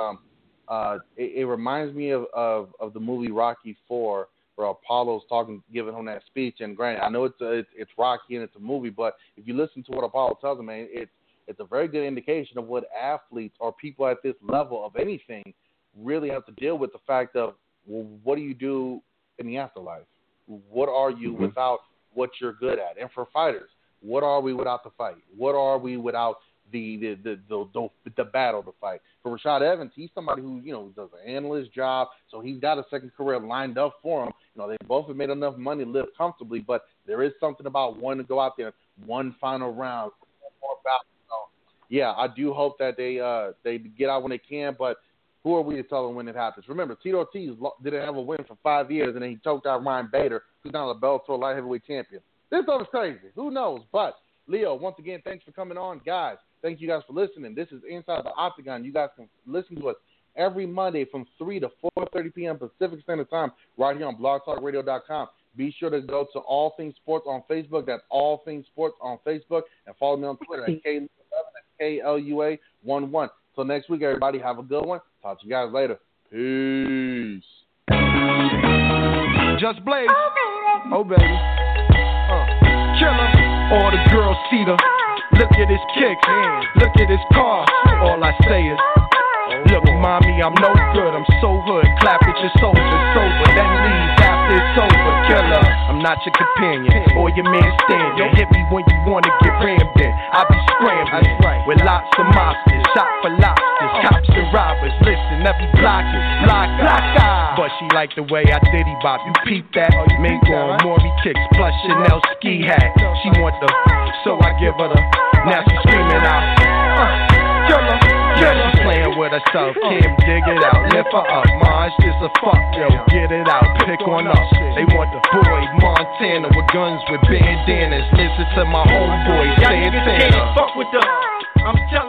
It reminds me of the movie Rocky IV, where Apollo's giving him that speech. And granted, I know it's Rocky and it's a movie, but if you listen to what Apollo tells him, man, it's a very good indication of what athletes or people at this level of anything really have to deal with. The fact of, well, what do you do in the afterlife? What are you without what you're good at? And for fighters, what are we without the fight? What are we without the battle to fight? For Rashad Evans, he's somebody who does an analyst job, so he's got a second career lined up for him. They both have made enough money to live comfortably, but there is something about wanting to go out there one final round, more battle. So, yeah, I do hope that they get out when they can, but who are we to tell them when it happens? Remember, Tito Ortiz didn't have a win for 5 years, and then he choked out Ryan Bader, who's now the Bellator light heavyweight champion. This stuff is crazy. Who knows? But, Leo, once again, thanks for coming on. Guys, thank you guys for listening. This is Inside the Octagon. You guys can listen to us every Monday from 3 to 4:30 p.m. Pacific Standard Time right here on blogtalkradio.com. Be sure to go to All Things Sports on Facebook. That's All Things Sports on Facebook. And follow me on Twitter at KLUA11. That's KLUA11. Till next week, everybody, have a good one. Talk to you guys later. Peace. Just Blaze. Oh, baby. Killer. All the girls see the. Look at his kicks. Look at his car. All I say is, look, mommy, I'm no good. I'm so hood. Clap at your soldier, sober. Then leave after it's over. Killer. I'm not your companion or your man standing. Hit me when you want to get rammed in. I be scrambling. with lots of mobsters, shot for lobsters, cops and robbers. Listen, every block is block. But she like the way I diddy bop. You peep that? Mink on Maury kicks plus Chanel ski hat. She want the, so I give her the. Now she screaming out, killer. Yeah, she playing with herself. Kim, dig it out, lift her up. Mars is a fuck, yo. Get it out, pick on up. They want the boy Montana with guns with bandanas. Listen to my homeboy, Santana. Fuck with the. I'm telling